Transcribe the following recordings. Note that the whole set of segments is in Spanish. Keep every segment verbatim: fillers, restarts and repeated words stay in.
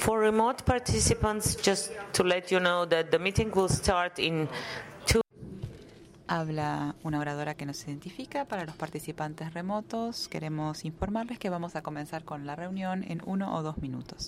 For remote participants, just to let you know that the meeting will start in two. Habla una oradora que nos identifica. Para los participantes remotos, queremos informarles que vamos a comenzar con la reunión en uno o dos minutos.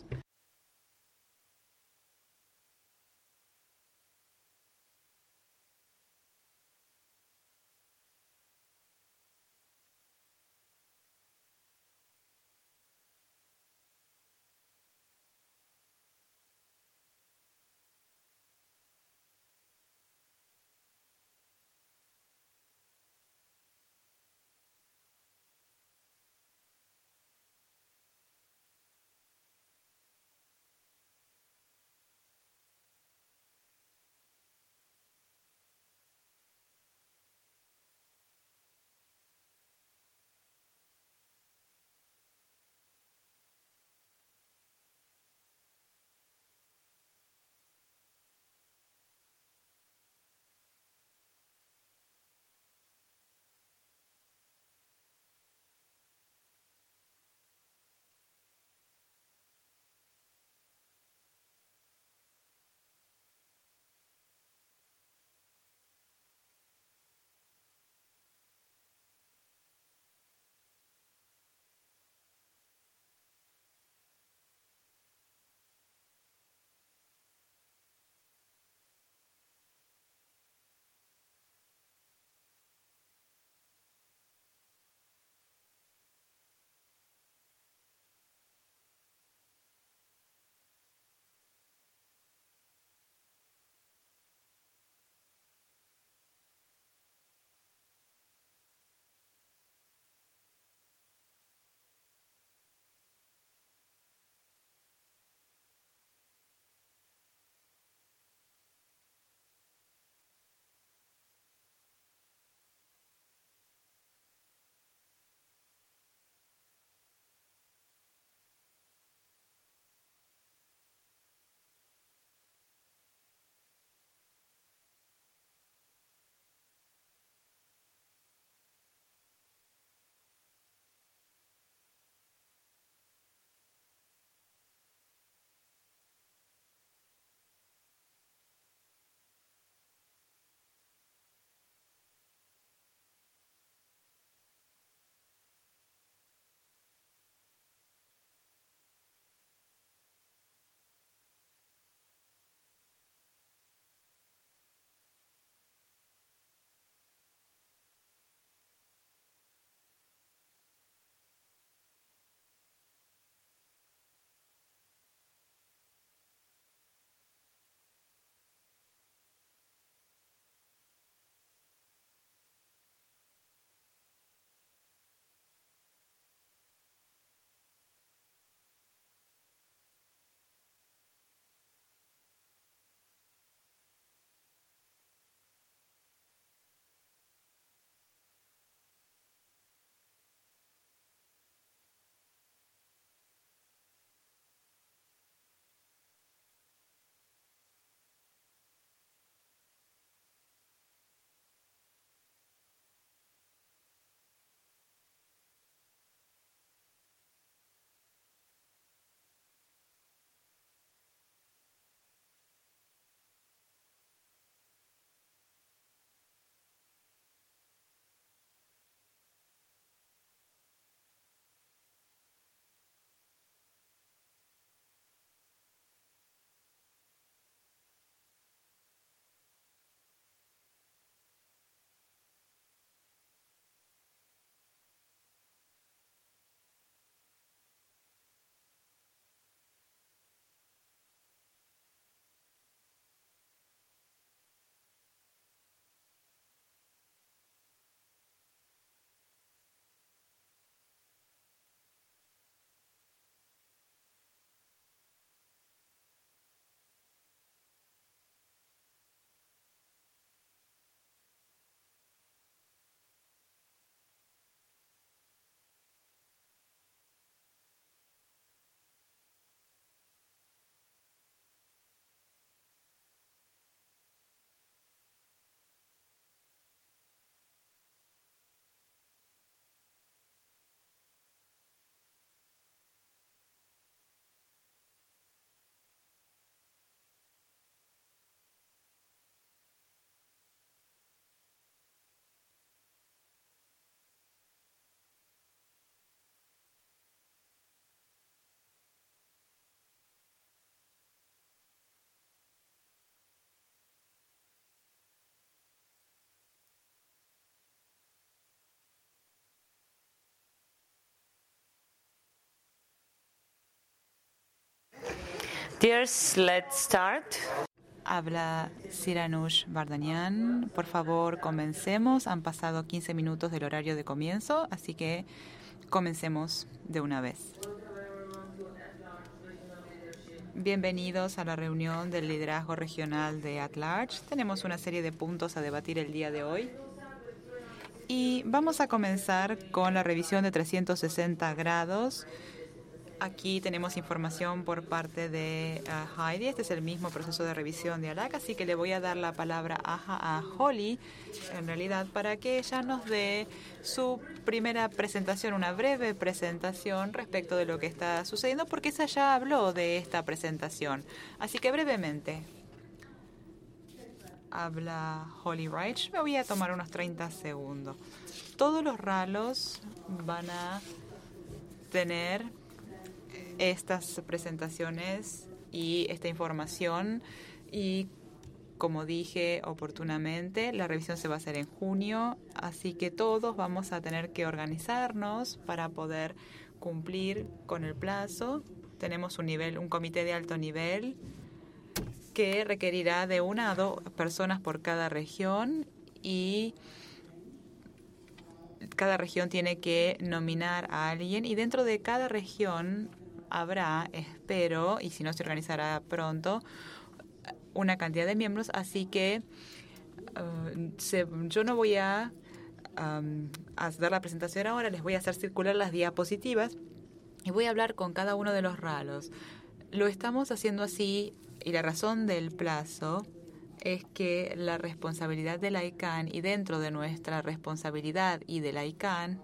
Dears, let's start. Habla Siranush Vardanian. Por favor, comencemos. Han pasado quince minutos del horario de comienzo, así que comencemos de una vez. Bienvenidos a la reunión del liderazgo regional de At Large. Tenemos una serie de puntos a debatir el día de hoy. Y vamos a comenzar con la revisión de trescientos sesenta grados. Aquí tenemos información por parte de uh, Heidi. Este es el mismo proceso de revisión de A L A C, así que le voy a dar la palabra a, a Holly, en realidad, para que ella nos dé su primera presentación, una breve presentación respecto de lo que está sucediendo, porque ella ya habló de esta presentación. Así que brevemente. Habla Holly Reich. Me voy a tomar unos treinta segundos. Todos los ralos van a tener estas presentaciones y esta información, y como dije oportunamente, la revisión se va a hacer en junio, así que todos vamos a tener que organizarnos para poder cumplir con el plazo. Tenemos un nivel, un comité de alto nivel que requerirá de una a dos personas por cada región, y cada región tiene que nominar a alguien, y dentro de cada región habrá, espero, y si no se organizará pronto, una cantidad de miembros, así que uh, se, yo no voy a, um, a dar la presentación ahora, les voy a hacer circular las diapositivas y voy a hablar con cada uno de los ralos. Lo estamos haciendo así, y la razón del plazo es que la responsabilidad del I C A N, y dentro de nuestra responsabilidad y del I C A N,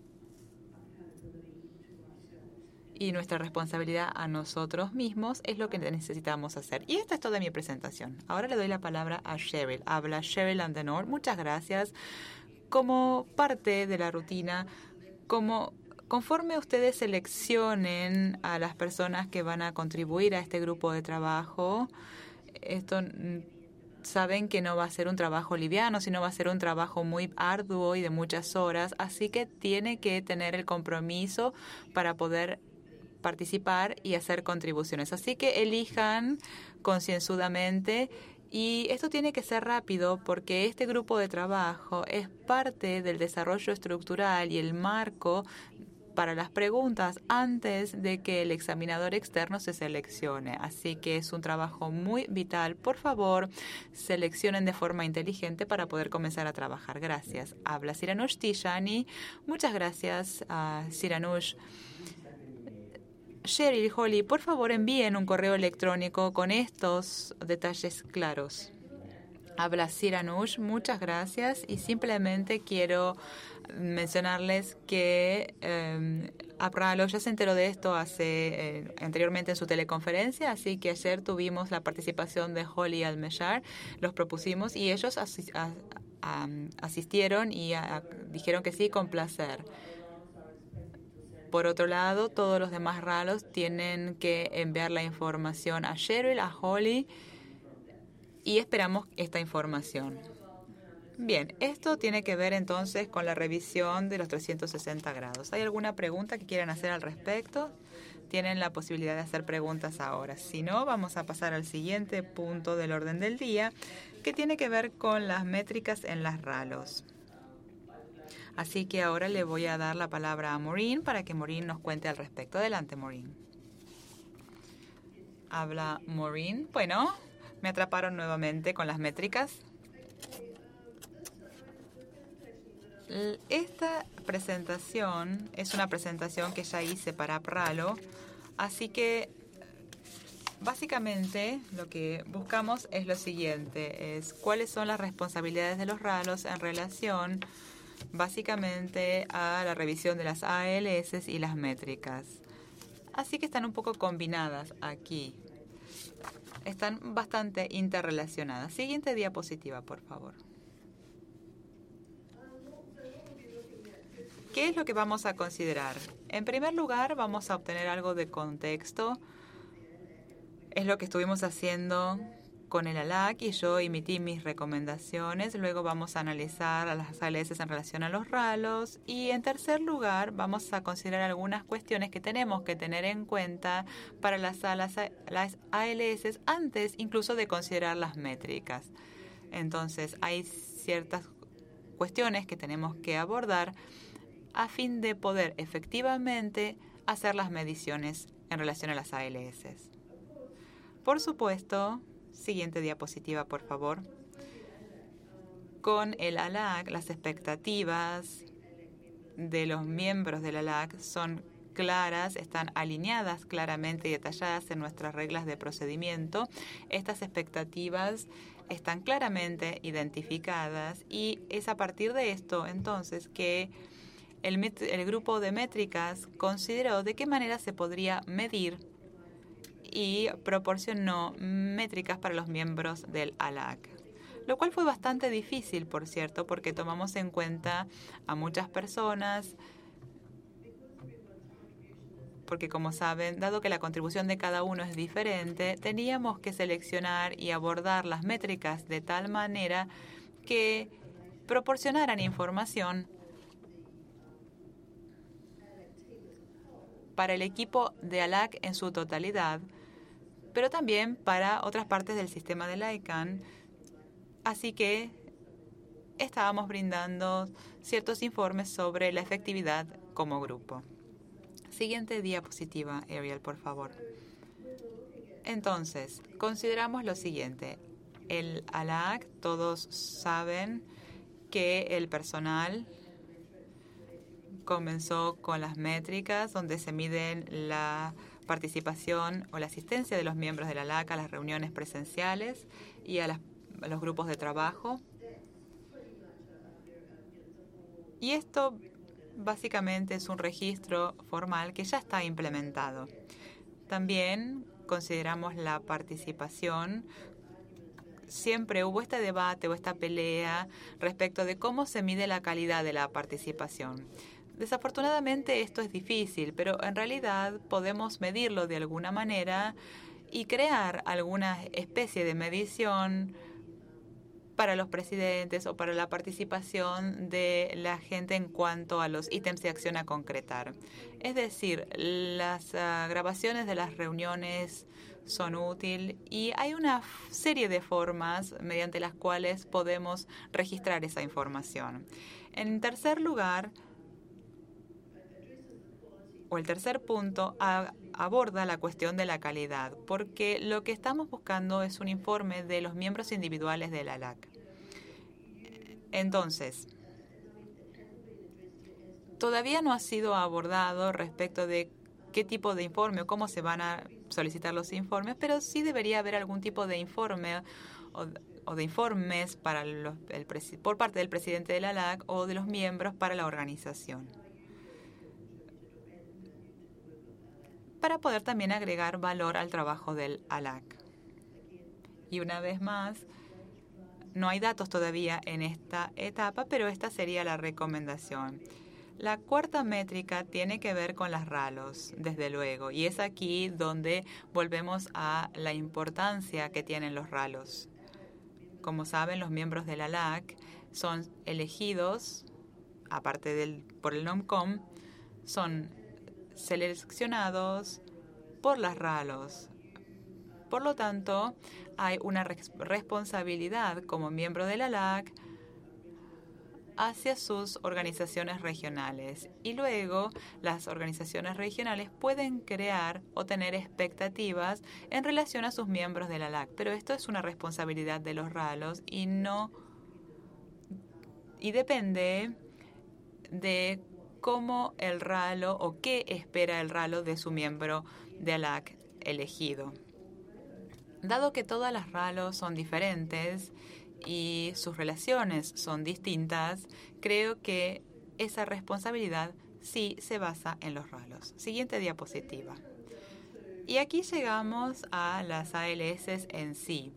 y nuestra responsabilidad a nosotros mismos, es lo que necesitamos hacer. Y esta es toda mi presentación. Ahora le doy la palabra a Cheryl. Habla Cheryl Andenor. Muchas gracias. Como parte de la rutina, como conforme ustedes seleccionen a las personas que van a contribuir a este grupo de trabajo, esto saben que no va a ser un trabajo liviano, sino va a ser un trabajo muy arduo y de muchas horas, así que tiene que tener el compromiso para poder participar y hacer contribuciones. Así que elijan concienzudamente, y esto tiene que ser rápido porque este grupo de trabajo es parte del desarrollo estructural y el marco para las preguntas antes de que el examinador externo se seleccione. Así que es un trabajo muy vital. Por favor, seleccionen de forma inteligente para poder comenzar a trabajar. Gracias. Habla Siranush Tishani. Muchas gracias a Siranush. Cheryl y Holly, por favor envíen un correo electrónico con estos detalles claros. Habla Siranush, muchas gracias, y simplemente quiero mencionarles que eh, Abralo ya se enteró de esto hace eh, anteriormente en su teleconferencia, así que ayer tuvimos la participación de Holly Almeshar, los propusimos y ellos asis a, a, asistieron y a, a, dijeron que sí, con placer. Por otro lado, todos los demás ralos tienen que enviar la información a Cheryl, a Holly, y esperamos esta información. Bien, esto tiene que ver entonces con la revisión de los trescientos sesenta grados. ¿Hay alguna pregunta que quieran hacer al respecto? Tienen la posibilidad de hacer preguntas ahora. Si no, vamos a pasar al siguiente punto del orden del día, que tiene que ver con las métricas en las ralos. Así que ahora le voy a dar la palabra a Maureen para que Maureen nos cuente al respecto. Adelante, Maureen. Habla Maureen. Bueno, me atraparon nuevamente con las métricas. Esta presentación es una presentación que ya hice para Pralo, así que básicamente lo que buscamos es lo siguiente, es cuáles son las responsabilidades de los ralos en relación básicamente a la revisión de las A L S y las métricas. Así que están un poco combinadas aquí. Están bastante interrelacionadas. Siguiente diapositiva, por favor. ¿Qué es lo que vamos a considerar? En primer lugar, vamos a obtener algo de contexto. Es lo que estuvimos haciendo con el A L A C y yo emití mis recomendaciones. Luego vamos a analizar a las A L S en relación a los ralos. Y en tercer lugar, vamos a considerar algunas cuestiones que tenemos que tener en cuenta para las, las A L S antes incluso de considerar las métricas. Entonces, hay ciertas cuestiones que tenemos que abordar a fin de poder efectivamente hacer las mediciones en relación a las A L S. Por supuesto, siguiente diapositiva, por favor. Con el A L A C, las expectativas de los miembros del A L A C son claras, están alineadas claramente y detalladas en nuestras reglas de procedimiento. Estas expectativas están claramente identificadas y es a partir de esto, entonces, que el, el grupo de métricas consideró de qué manera se podría medir y proporcionó métricas para los miembros del A L A C. Lo cual fue bastante difícil, por cierto, porque tomamos en cuenta a muchas personas, porque como saben, dado que la contribución de cada uno es diferente, teníamos que seleccionar y abordar las métricas de tal manera que proporcionaran información para el equipo de A L A C en su totalidad, pero también para otras partes del sistema de la I C A N. Así que estábamos brindando ciertos informes sobre la efectividad como grupo. Siguiente diapositiva, Ariel, por favor. Entonces, consideramos lo siguiente. El A L A C, todos saben que el personal comenzó con las métricas donde se miden la participación o la asistencia de los miembros de la A L A C a las reuniones presenciales y a, las, a los grupos de trabajo. Y esto básicamente es un registro formal que ya está implementado. También consideramos la participación. Siempre hubo este debate o esta pelea respecto de cómo se mide la calidad de la participación. Desafortunadamente esto es difícil, pero en realidad podemos medirlo de alguna manera y crear alguna especie de medición para los presidentes o para la participación de la gente en cuanto a los ítems de acción a concretar. Es decir, las uh, grabaciones de las reuniones son útiles y hay una serie de formas mediante las cuales podemos registrar esa información. En tercer lugar, o el tercer punto, a, aborda la cuestión de la calidad, porque lo que estamos buscando es un informe de los miembros individuales de la A L A C. Entonces, todavía no ha sido abordado respecto de qué tipo de informe o cómo se van a solicitar los informes, pero sí debería haber algún tipo de informe o, o de informes para los, el, por parte del presidente de la A L A C o de los miembros para la organización, para poder también agregar valor al trabajo del A L A C. Y una vez más, no hay datos todavía en esta etapa, pero esta sería la recomendación. La cuarta métrica tiene que ver con las ralos, desde luego, y es aquí donde volvemos a la importancia que tienen los ralos. Como saben, los miembros de la A L A C son elegidos, aparte del, por el NOMCOM, son seleccionados por las ralos. Por lo tanto, hay una res- responsabilidad como miembro de la A L A C hacia sus organizaciones regionales. Y luego, las organizaciones regionales pueden crear o tener expectativas en relación a sus miembros de la A L A C. Pero esto es una responsabilidad de los ralos y no y depende de cómo el ralo o qué espera el ralo de su miembro de A L A C elegido. Dado que todas las ralos son diferentes y sus relaciones son distintas, creo que esa responsabilidad sí se basa en los ralos. Siguiente diapositiva. Y aquí llegamos a las A L S en sí.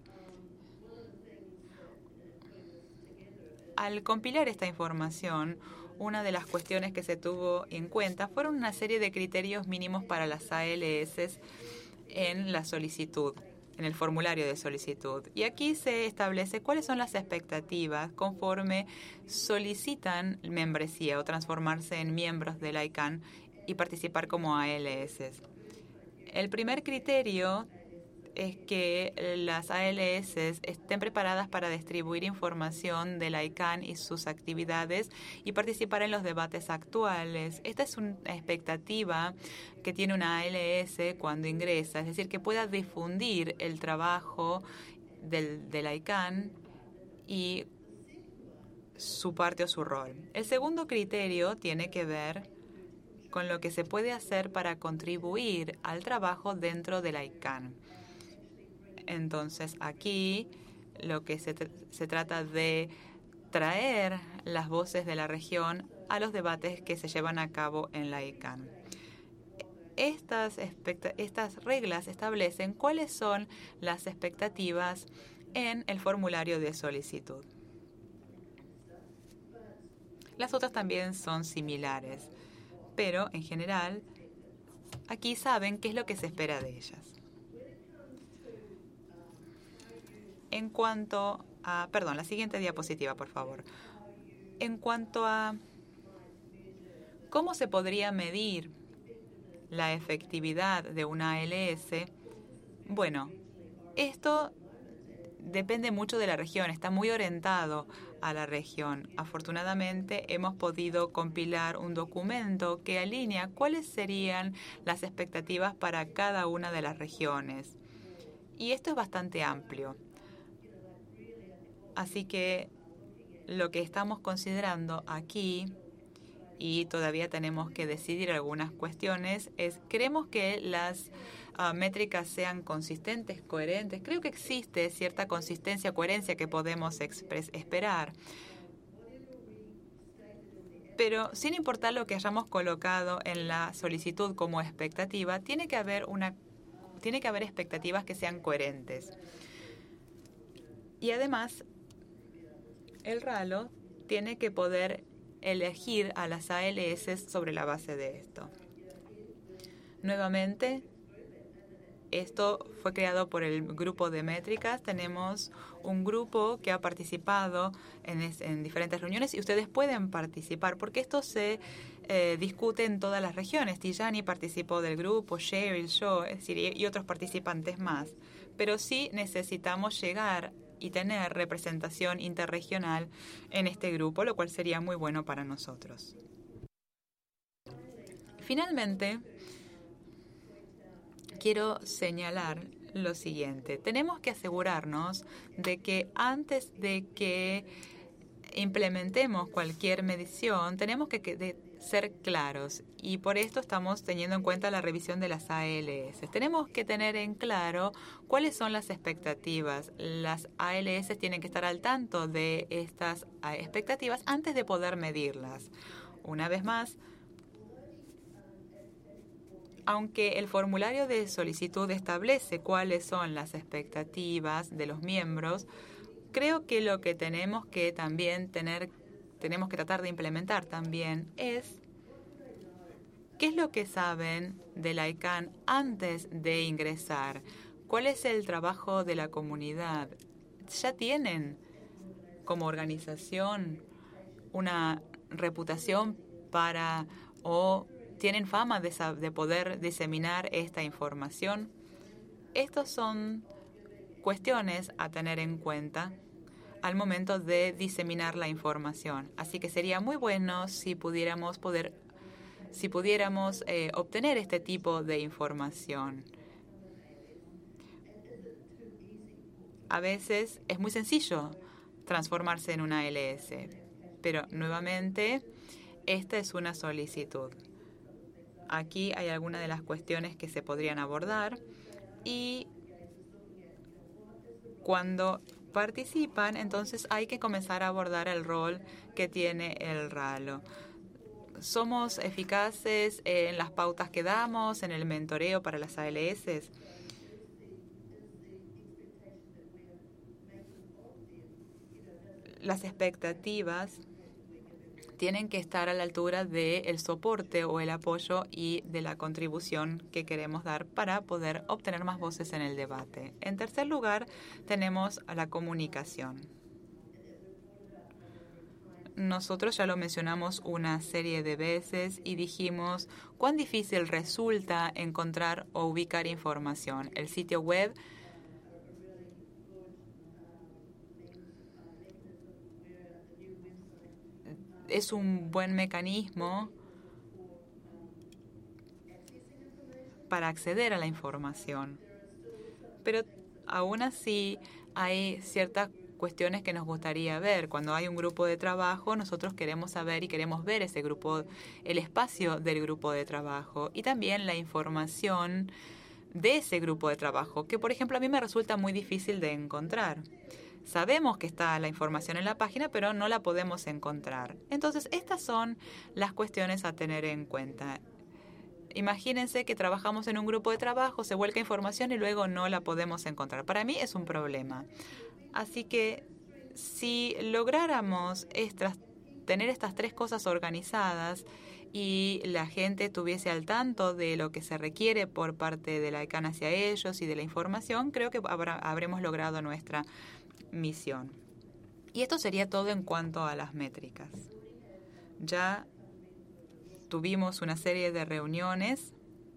Al compilar esta información, una de las cuestiones que se tuvo en cuenta fueron una serie de criterios mínimos para las A L S en la solicitud. en el formulario de solicitud. Y aquí se establece cuáles son las expectativas conforme solicitan membresía o transformarse en miembros del I C A N y participar como A L S. El primer criterio es que las A L S estén preparadas para distribuir información del I C A N y sus actividades y participar en los debates actuales. Esta es una expectativa que tiene una A L S cuando ingresa, es decir, que pueda difundir el trabajo del, del I C A N y su parte o su rol. El segundo criterio tiene que ver con lo que se puede hacer para contribuir al trabajo dentro del I C A N. Entonces, aquí lo que se, tr se trata de traer las voces de la región a los debates que se llevan a cabo en la I C A N. Estas, estas reglas establecen cuáles son las expectativas en el formulario de solicitud. Las otras también son similares, pero en general aquí saben qué es lo que se espera de ellas. En cuanto a... Perdón, la siguiente diapositiva, por favor. En cuanto a cómo se podría medir la efectividad de una A L S, bueno, esto depende mucho de la región, está muy orientado a la región. Afortunadamente, hemos podido compilar un documento que alinea cuáles serían las expectativas para cada una de las regiones. Y esto es bastante amplio. Así que lo que estamos considerando aquí, y todavía tenemos que decidir algunas cuestiones, es queremos que las uh, métricas sean consistentes, coherentes. Creo que existe cierta consistencia, coherencia que podemos esperar. Pero sin importar lo que hayamos colocado en la solicitud como expectativa, tiene que haber una, tiene que haber expectativas que sean coherentes. Y además, el RALO tiene que poder elegir a las A L S sobre la base de esto. Nuevamente, esto fue creado por el grupo de métricas. Tenemos un grupo que ha participado en, es, en diferentes reuniones y ustedes pueden participar porque esto se eh, discute en todas las regiones. Tijani participó del grupo, Cheryl, yo, es decir, y, y otros participantes más. Pero sí necesitamos llegar y tener representación interregional en este grupo, lo cual sería muy bueno para nosotros. Finalmente, quiero señalar lo siguiente. Tenemos que asegurarnos de que antes de que implementemos cualquier medición, tenemos que, que de, ser claros y por esto estamos teniendo en cuenta la revisión de las A L S. Tenemos que tener en claro cuáles son las expectativas. Las A L S tienen que estar al tanto de estas expectativas antes de poder medirlas. Una vez más, aunque el formulario de solicitud establece cuáles son las expectativas de los miembros, creo que lo que tenemos que también tener tenemos que tratar de implementar también es qué es lo que saben del I C A N antes de ingresar, cuál es el trabajo de la comunidad. ¿Ya tienen como organización una reputación para o tienen fama de, de poder diseminar esta información? Estas son cuestiones a tener en cuenta al momento de diseminar la información. Así que sería muy bueno si pudiéramos poder, si pudiéramos eh, obtener este tipo de información. A veces es muy sencillo transformarse en una A L S, pero nuevamente esta es una solicitud. Aquí hay algunas de las cuestiones que se podrían abordar y cuando participan, entonces hay que comenzar a abordar el rol que tiene el RALO. ¿Somos eficaces en las pautas que damos, en el mentoreo para las A L S? Las expectativas tienen que estar a la altura del soporte o el apoyo y de la contribución que queremos dar para poder obtener más voces en el debate. En tercer lugar, tenemos a la comunicación. Nosotros ya lo mencionamos una serie de veces y dijimos cuán difícil resulta encontrar o ubicar información. El sitio web es un buen mecanismo para acceder a la información, pero aún así hay ciertas cuestiones que nos gustaría ver. Cuando hay un grupo de trabajo, nosotros queremos saber y queremos ver ese grupo, el espacio del grupo de trabajo y también la información de ese grupo de trabajo, que por ejemplo a mí me resulta muy difícil de encontrar. Sabemos que está la información en la página, pero no la podemos encontrar. Entonces, estas son las cuestiones a tener en cuenta. Imagínense que trabajamos en un grupo de trabajo, se vuelca información y luego no la podemos encontrar. Para mí es un problema. Así que si lográramos estas, tener estas tres cosas organizadas y la gente estuviese al tanto de lo que se requiere por parte de la ICANN hacia ellos y de la información, creo que habrá, habremos logrado nuestra misión. Y esto sería todo en cuanto a las métricas. Ya tuvimos una serie de reuniones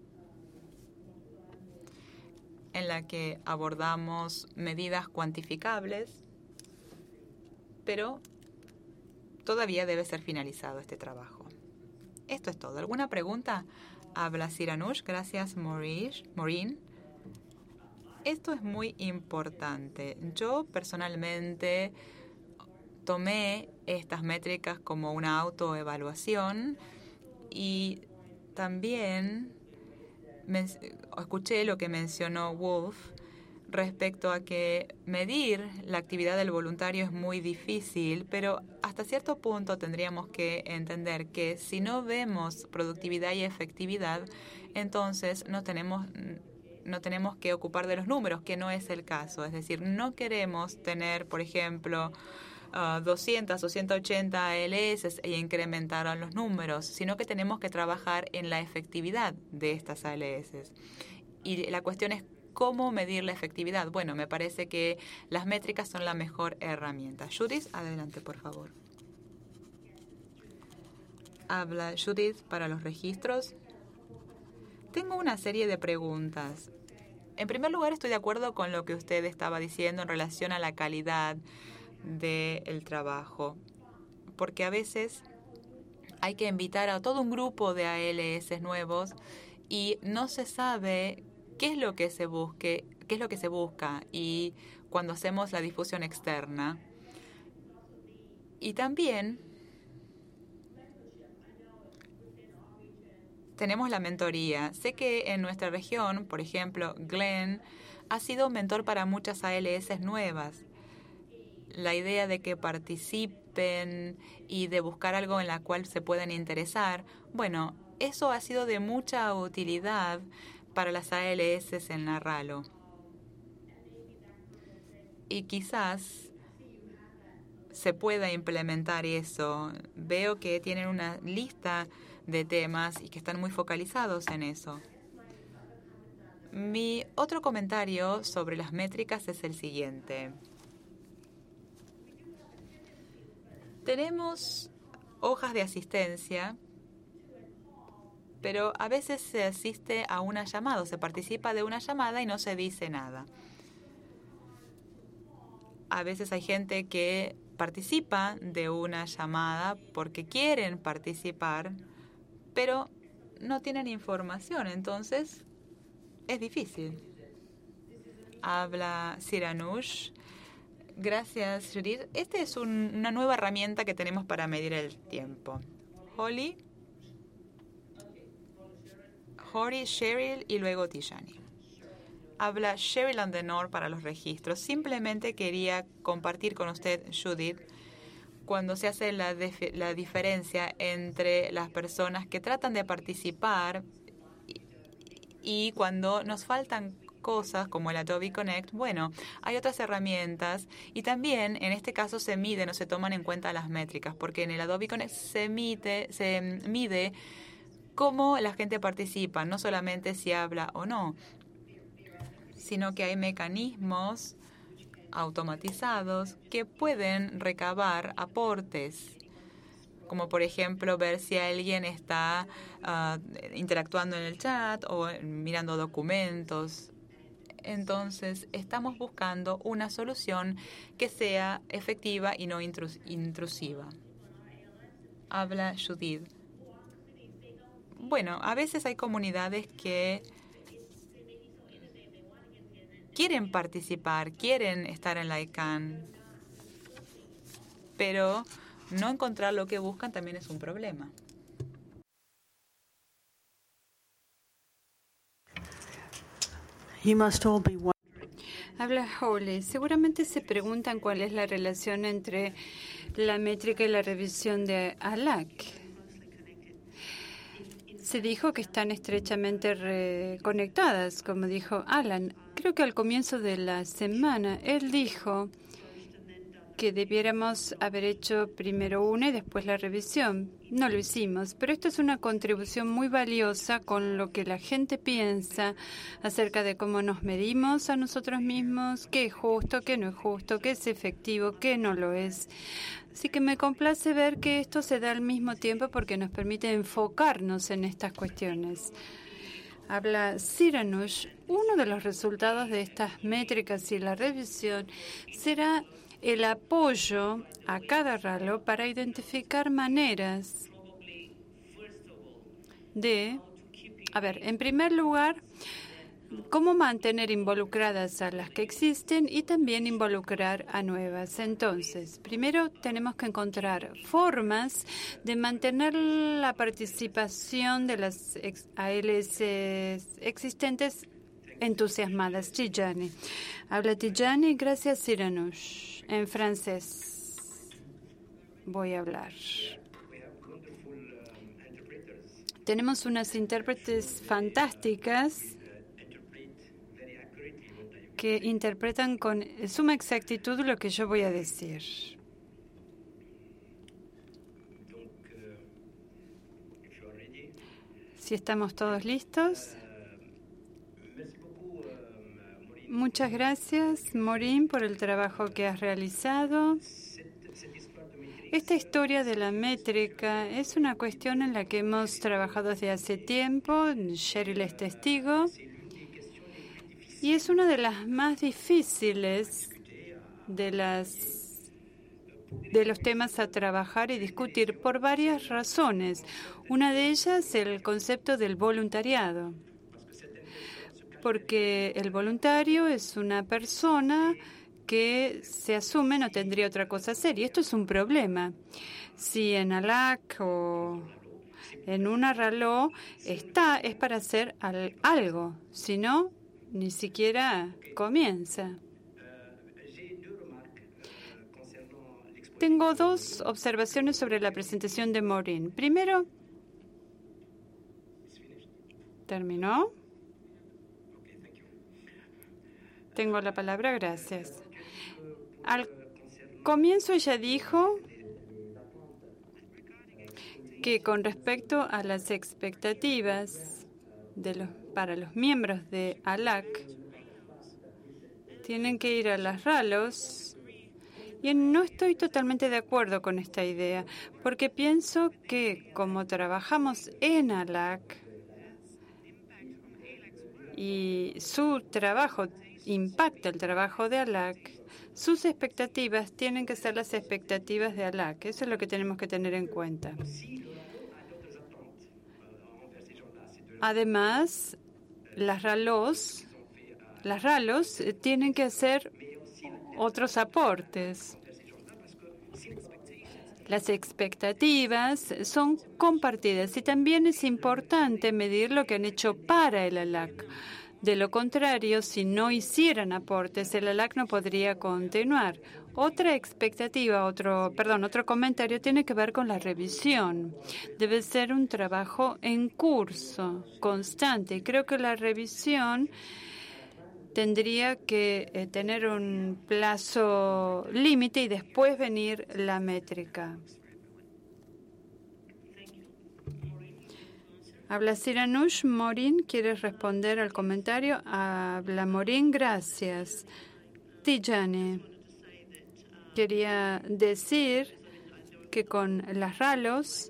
en la que abordamos medidas cuantificables, pero todavía debe ser finalizado este trabajo. Esto es todo. ¿Alguna pregunta? Habla Siranush. Gracias, Maureen. Esto es muy importante. Yo personalmente tomé estas métricas como una autoevaluación y también men- escuché lo que mencionó Wolf respecto a que medir la actividad del voluntario es muy difícil, pero hasta cierto punto tendríamos que entender que si no vemos productividad y efectividad, entonces no tenemos... no tenemos que ocupar de los números, que no es el caso. Es decir, no queremos tener, por ejemplo, uh, doscientas o ciento ochenta A L S e incrementar los números, sino que tenemos que trabajar en la efectividad de estas A L S. Y la cuestión es cómo medir la efectividad. Bueno, me parece que las métricas son la mejor herramienta. Judith, adelante, por favor. Habla Judith para los registros. Tengo una serie de preguntas. En primer lugar, estoy de acuerdo con lo que usted estaba diciendo en relación a la calidad del trabajo, porque a veces hay que invitar a todo un grupo de A L S nuevos y no se sabe qué es lo que se busque, qué es lo que se busca y cuando hacemos la difusión externa. Y también tenemos la mentoría. Sé que en nuestra región, por ejemplo, Glenn ha sido un mentor para muchas A L S nuevas. La idea de que participen y de buscar algo en la cual se puedan interesar, bueno, eso ha sido de mucha utilidad para las A L S en la Ralo. Y quizás se pueda implementar eso. Veo que tienen una lista de temas y que están muy focalizados en eso. Mi otro comentario sobre las métricas es el siguiente. Tenemos hojas de asistencia, pero a veces se asiste a una llamada, se participa de una llamada y no se dice nada. A veces hay gente que participa de una llamada porque quieren participar, pero no tienen información, entonces es difícil. Habla Siranush. Gracias, Judith. Esta es un, una nueva herramienta que tenemos para medir el tiempo. Holly, Hori, Cheryl y luego Tijani. Habla Cheryl Andenor para los registros. Simplemente quería compartir con usted, Judith, cuando se hace la, la diferencia entre las personas que tratan de participar y, y cuando nos faltan cosas como el Adobe Connect, bueno, hay otras herramientas y también en este caso se miden o se toman en cuenta las métricas, porque en el Adobe Connect se mide, se mide cómo la gente participa, no solamente si habla o no, sino que hay mecanismos automatizados que pueden recabar aportes, como por ejemplo ver si alguien está uh, interactuando en el chat o mirando documentos. Entonces, estamos buscando una solución que sea efectiva y no intrus- intrusiva. Habla Judith. Bueno, a veces hay comunidades que quieren participar, quieren estar en la I C A N, pero no encontrar lo que buscan también es un problema. You must all be one. Habla Holly. Seguramente se preguntan cuál es la relación entre la métrica y la revisión de A L A C. Se dijo que están estrechamente conectadas, como dijo Alan. Creo que al comienzo de la semana él dijo que debiéramos haber hecho primero una y después la revisión. No lo hicimos, pero esto es una contribución muy valiosa con lo que la gente piensa acerca de cómo nos medimos a nosotros mismos, qué es justo, qué no es justo, qué es efectivo, qué no lo es. Así que me complace ver que esto se da al mismo tiempo porque nos permite enfocarnos en estas cuestiones. Habla Siranush. Uno de los resultados de estas métricas y la revisión será el apoyo a cada ralo para identificar maneras de, a ver, en primer lugar, cómo mantener involucradas a las que existen y también involucrar a nuevas. Entonces, primero tenemos que encontrar formas de mantener la participación de las A L S existentes entusiasmadas. Tijani. Habla Tijani, gracias Siranush. En francés voy a hablar. Tenemos unas intérpretes fantásticas que interpretan con suma exactitud lo que yo voy a decir. Si estamos todos listos. Muchas gracias, Maureen, por el trabajo que has realizado. Esta historia de la métrica es una cuestión en la que hemos trabajado desde hace tiempo. Cheryl es testigo. Y es una de las más difíciles de las de los temas a trabajar y discutir por varias razones. Una de ellas, el concepto del voluntariado. Porque el voluntario es una persona que se asume no tendría otra cosa a hacer. Y esto es un problema. Si en A L A C o en una RALO está, es para hacer al, algo. Si no, ni siquiera comienza. Tengo dos observaciones sobre la presentación de Maureen. Primero, ¿terminó? Tengo la palabra, gracias. Al comienzo ella dijo que con respecto a las expectativas de los, para los miembros de A L A C, tienen que ir a las RALOS. Y no estoy totalmente de acuerdo con esta idea, porque pienso que como trabajamos en A L A C y su trabajo impacta el trabajo de A L A C, sus expectativas tienen que ser las expectativas de A L A C. Eso es lo que tenemos que tener en cuenta. Además, las RALOS, las RALOS tienen que hacer otros aportes. Las expectativas son compartidas y también es importante medir lo que han hecho para el A L A C. De lo contrario, si no hicieran aportes, el A L A C no podría continuar. Otra expectativa, otro, perdón, otro comentario tiene que ver con la revisión. Debe ser un trabajo en curso, constante. Y creo que la revisión tendría que eh, tener un plazo límite y después venir la métrica. Habla Siranush. Morín, ¿quieres responder al comentario? Habla Morín, gracias. Tijani, quería decir que con las RALOS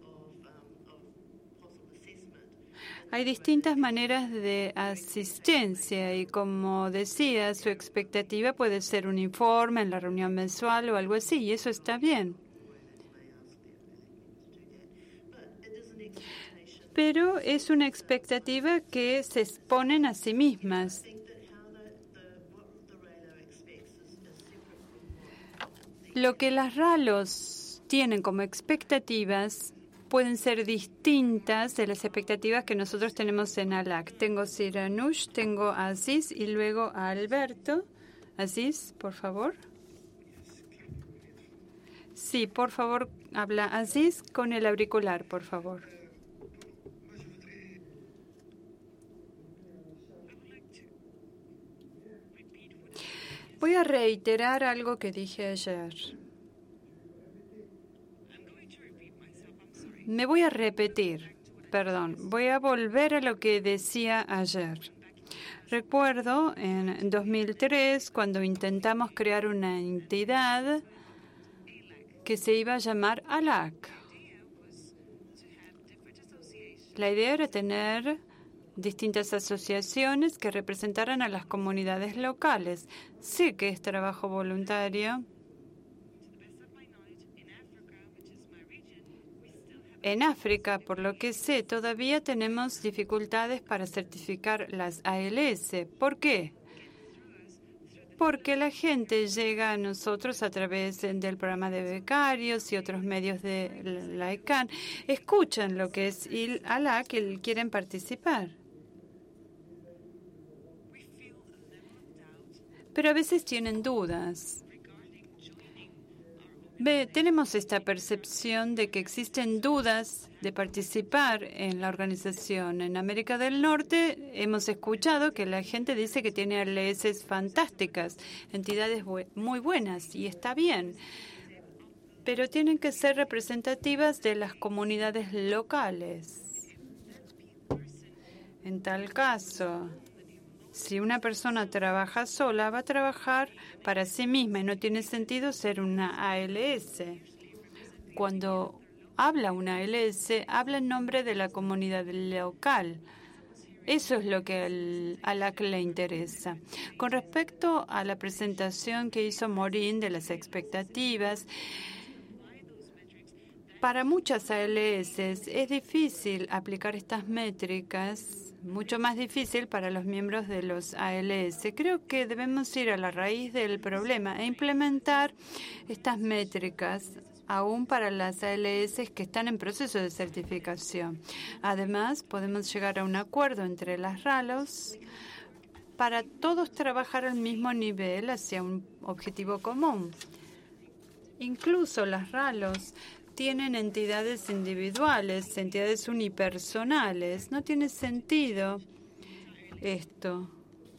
hay distintas maneras de asistencia y, como decía, su expectativa puede ser un informe en la reunión mensual o algo así, y eso está bien. Pero es una expectativa que se exponen a sí mismas. Lo que las RALOS tienen como expectativas pueden ser distintas de las expectativas que nosotros tenemos en ALAC. Tengo a Siranush, tengo a Aziz y luego a Alberto. Aziz, por favor. Sí, por favor, habla Aziz con el auricular, por favor. Voy a reiterar algo que dije ayer. Me voy a repetir, perdón, voy a volver a lo que decía ayer. Recuerdo en dos mil tres cuando intentamos crear una entidad que se iba a llamar ALAC. La idea era tener distintas asociaciones que representaran a las comunidades locales. Sé que es trabajo voluntario. En África, por lo que sé, todavía tenemos dificultades para certificar las A L S. ¿Por qué? Porque la gente llega a nosotros a través del programa de becarios y otros medios de la I C A N. Escuchan lo que es I L A L A C y quieren participar. Pero a veces tienen dudas. Ve, tenemos esta percepción de que existen dudas de participar en la organización. En América del Norte hemos escuchado que la gente dice que tiene A L S fantásticas, entidades bu- muy buenas, y está bien. Pero tienen que ser representativas de las comunidades locales. En tal caso, si una persona trabaja sola, va a trabajar para sí misma y no tiene sentido ser una A L S. Cuando habla una A L S, habla en nombre de la comunidad local. Eso es lo que al, a la que le interesa. Con respecto a la presentación que hizo Morín de las expectativas, para muchas A L S es difícil aplicar estas métricas, mucho más difícil para los miembros de los A L S. Creo que debemos ir a la raíz del problema e implementar estas métricas aún para las A L S que están en proceso de certificación. Además, podemos llegar a un acuerdo entre las RALOS para todos trabajar al mismo nivel hacia un objetivo común. Incluso las RALOS tienen entidades individuales, entidades unipersonales. No tiene sentido esto.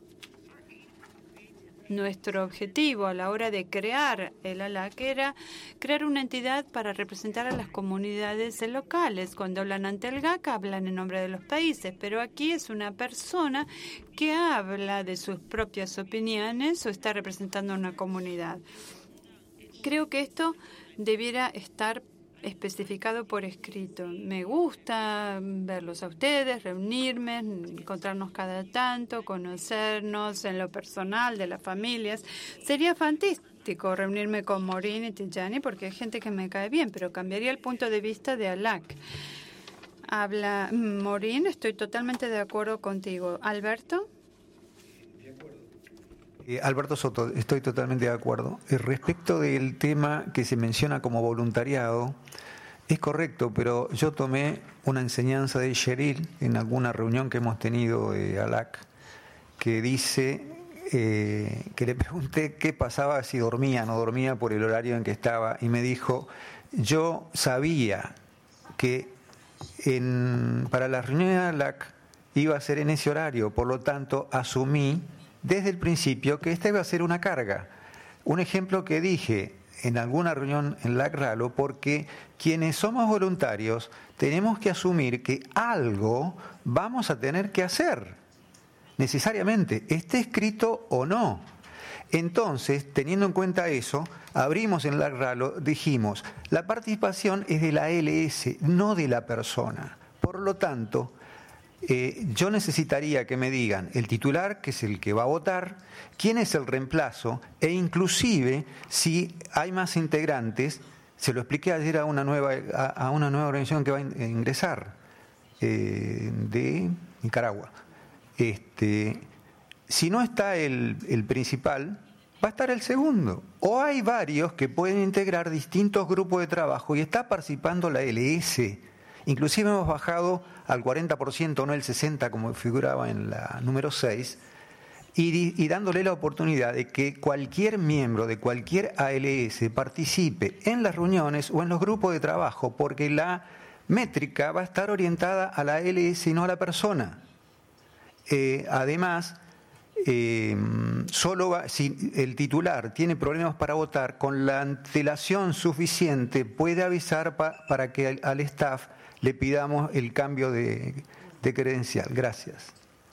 Nuestro objetivo a la hora de crear el ALAC era crear una entidad para representar a las comunidades locales. Cuando hablan ante el G A C, hablan en nombre de los países, pero aquí es una persona que habla de sus propias opiniones o está representando a una comunidad. Creo que esto debiera estar especificado por escrito. Me gusta verlos a ustedes, reunirme, encontrarnos cada tanto, conocernos en lo personal de las familias. Sería fantástico reunirme con Morín y Tijani porque hay gente que me cae bien, pero cambiaría el punto de vista de ALAC. Habla Morín, estoy totalmente de acuerdo contigo. Alberto. Eh, Alberto Soto, estoy totalmente de acuerdo. Eh, respecto del tema que se menciona como voluntariado, es correcto, pero yo tomé una enseñanza de Cheryl en alguna reunión que hemos tenido de ALAC, que dice, eh, que le pregunté qué pasaba si dormía o no dormía por el horario en que estaba, y me dijo, yo sabía que en, para la reunión de ALAC iba a ser en ese horario, por lo tanto asumí desde el principio que esta iba a ser una carga. Un ejemplo que dije en alguna reunión en la C R A L O, porque quienes somos voluntarios tenemos que asumir que algo vamos a tener que hacer, necesariamente, esté escrito o no. Entonces, teniendo en cuenta eso, abrimos en la C R A L O, dijimos, la participación es de la L S, no de la persona. Por lo tanto, eh, yo necesitaría que me digan el titular, que es el que va a votar, quién es el reemplazo, e inclusive, si hay más integrantes, se lo expliqué ayer a una nueva, a, a una nueva organización que va a ingresar, eh, de Nicaragua. Este, si no está el, el principal, va a estar el segundo. O hay varios que pueden integrar distintos grupos de trabajo y está participando la L S. Inclusive hemos bajado al cuarenta por ciento, no el sesenta por ciento como figuraba en la número seis, y, y dándole la oportunidad de que cualquier miembro de cualquier A L S participe en las reuniones o en los grupos de trabajo, porque la métrica va a estar orientada a la A L S y no a la persona. Eh, además, eh, solo va, si el titular tiene problemas para votar, con la antelación suficiente puede avisar pa, para que al, al staff le pidamos el cambio de, de credencial. Gracias.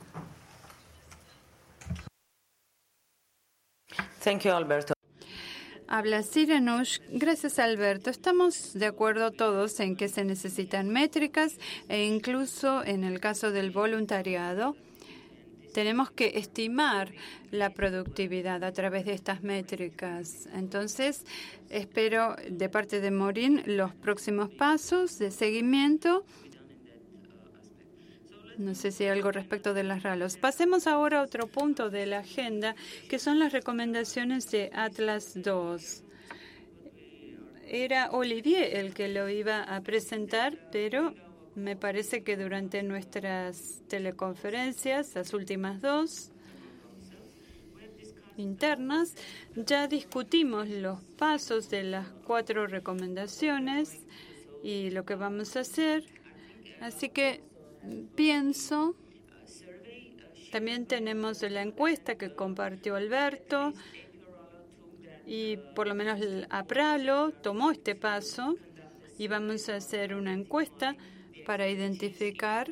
Thank you, Alberto. Habla Siranush. Gracias, Alberto. Estamos de acuerdo todos en que se necesitan métricas e incluso en el caso del voluntariado tenemos que estimar la productividad a través de estas métricas. Entonces, espero de parte de Maureen los próximos pasos de seguimiento. No sé si hay algo respecto de las R A L Os. Pasemos ahora a otro punto de la agenda, que son las recomendaciones de Atlas dos. Era Olivier el que lo iba a presentar, pero me parece que durante nuestras teleconferencias, las últimas dos internas, ya discutimos los pasos de las cuatro recomendaciones y lo que vamos a hacer. Así que pienso, también tenemos la encuesta que compartió Alberto y por lo menos APRALO tomó este paso y vamos a hacer una encuesta para identificar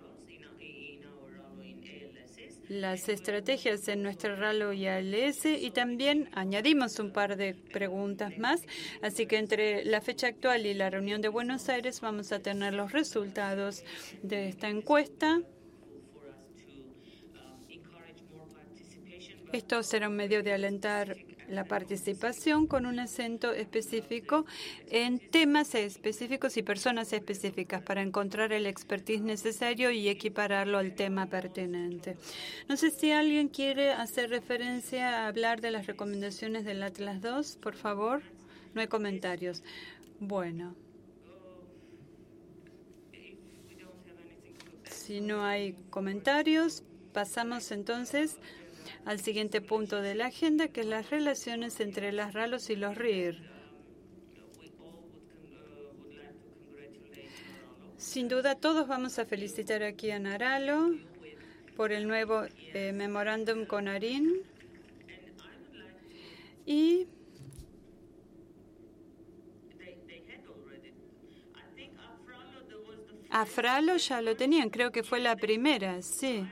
las estrategias en nuestra R A L O y A L S y también añadimos un par de preguntas más. Así que entre la fecha actual y la reunión de Buenos Aires vamos a tener los resultados de esta encuesta. Esto será un medio de alentar la participación con un acento específico en temas específicos y personas específicas para encontrar el expertise necesario y equipararlo al tema pertinente. No sé si alguien quiere hacer referencia a hablar de las recomendaciones del Atlas dos, por favor. No hay comentarios. Bueno. Si no hay comentarios, pasamos entonces al siguiente punto de la agenda, que es las relaciones entre las R A L Os y los R I R. Sin duda, todos vamos a felicitar aquí a Naralo por el nuevo eh, memorándum con ARIN. Y AFRALO ya lo tenían, creo que fue la primera, sí.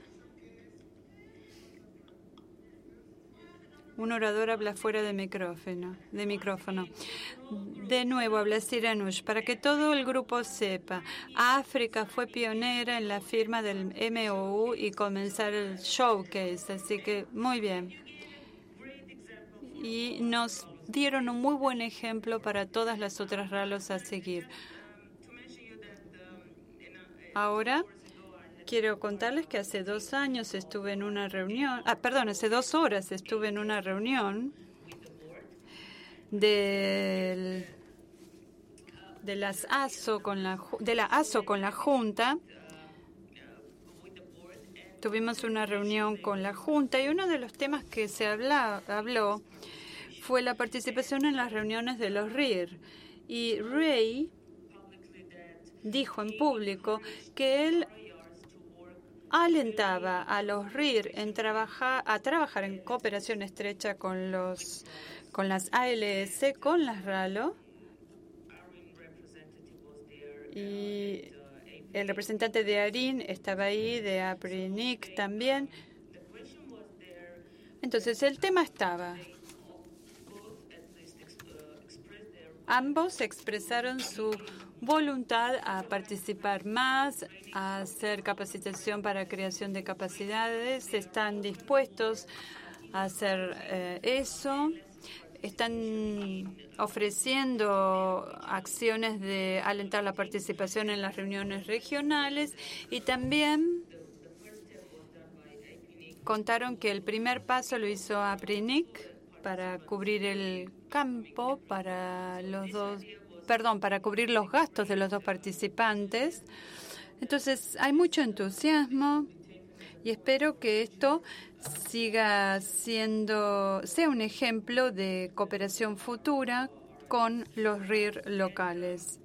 Un orador habla fuera de micrófono. De micrófono. De nuevo, habla Siranush. Para que todo el grupo sepa, África fue pionera en la firma del M O U y comenzar el showcase. Así que, muy bien. Y nos dieron un muy buen ejemplo para todas las otras R A L Os a seguir. Ahora quiero contarles que hace dos años estuve en una reunión, ah, perdón, hace dos horas estuve en una reunión del, de las ASO con la de la ASO con la Junta. Tuvimos una reunión con la Junta y uno de los temas que se habla, habló fue la participación en las reuniones de los R I R. Y Ray dijo en público que él alentaba a los R I R en trabajar, a trabajar en cooperación estrecha con, los, con las A L S, con las RALO. Y el representante de ARIN estaba ahí, de APRINIC también. Entonces, el tema estaba. Ambos expresaron su voluntad a participar más, a hacer capacitación para creación de capacidades. Están dispuestos a hacer eh, eso. Están ofreciendo acciones de alentar la participación en las reuniones regionales y también contaron que el primer paso lo hizo APRINIC para cubrir el campo para los dos, perdón, para cubrir los gastos de los dos participantes. Entonces, hay mucho entusiasmo y espero que esto siga siendo, sea un ejemplo de cooperación futura con los R I R locales.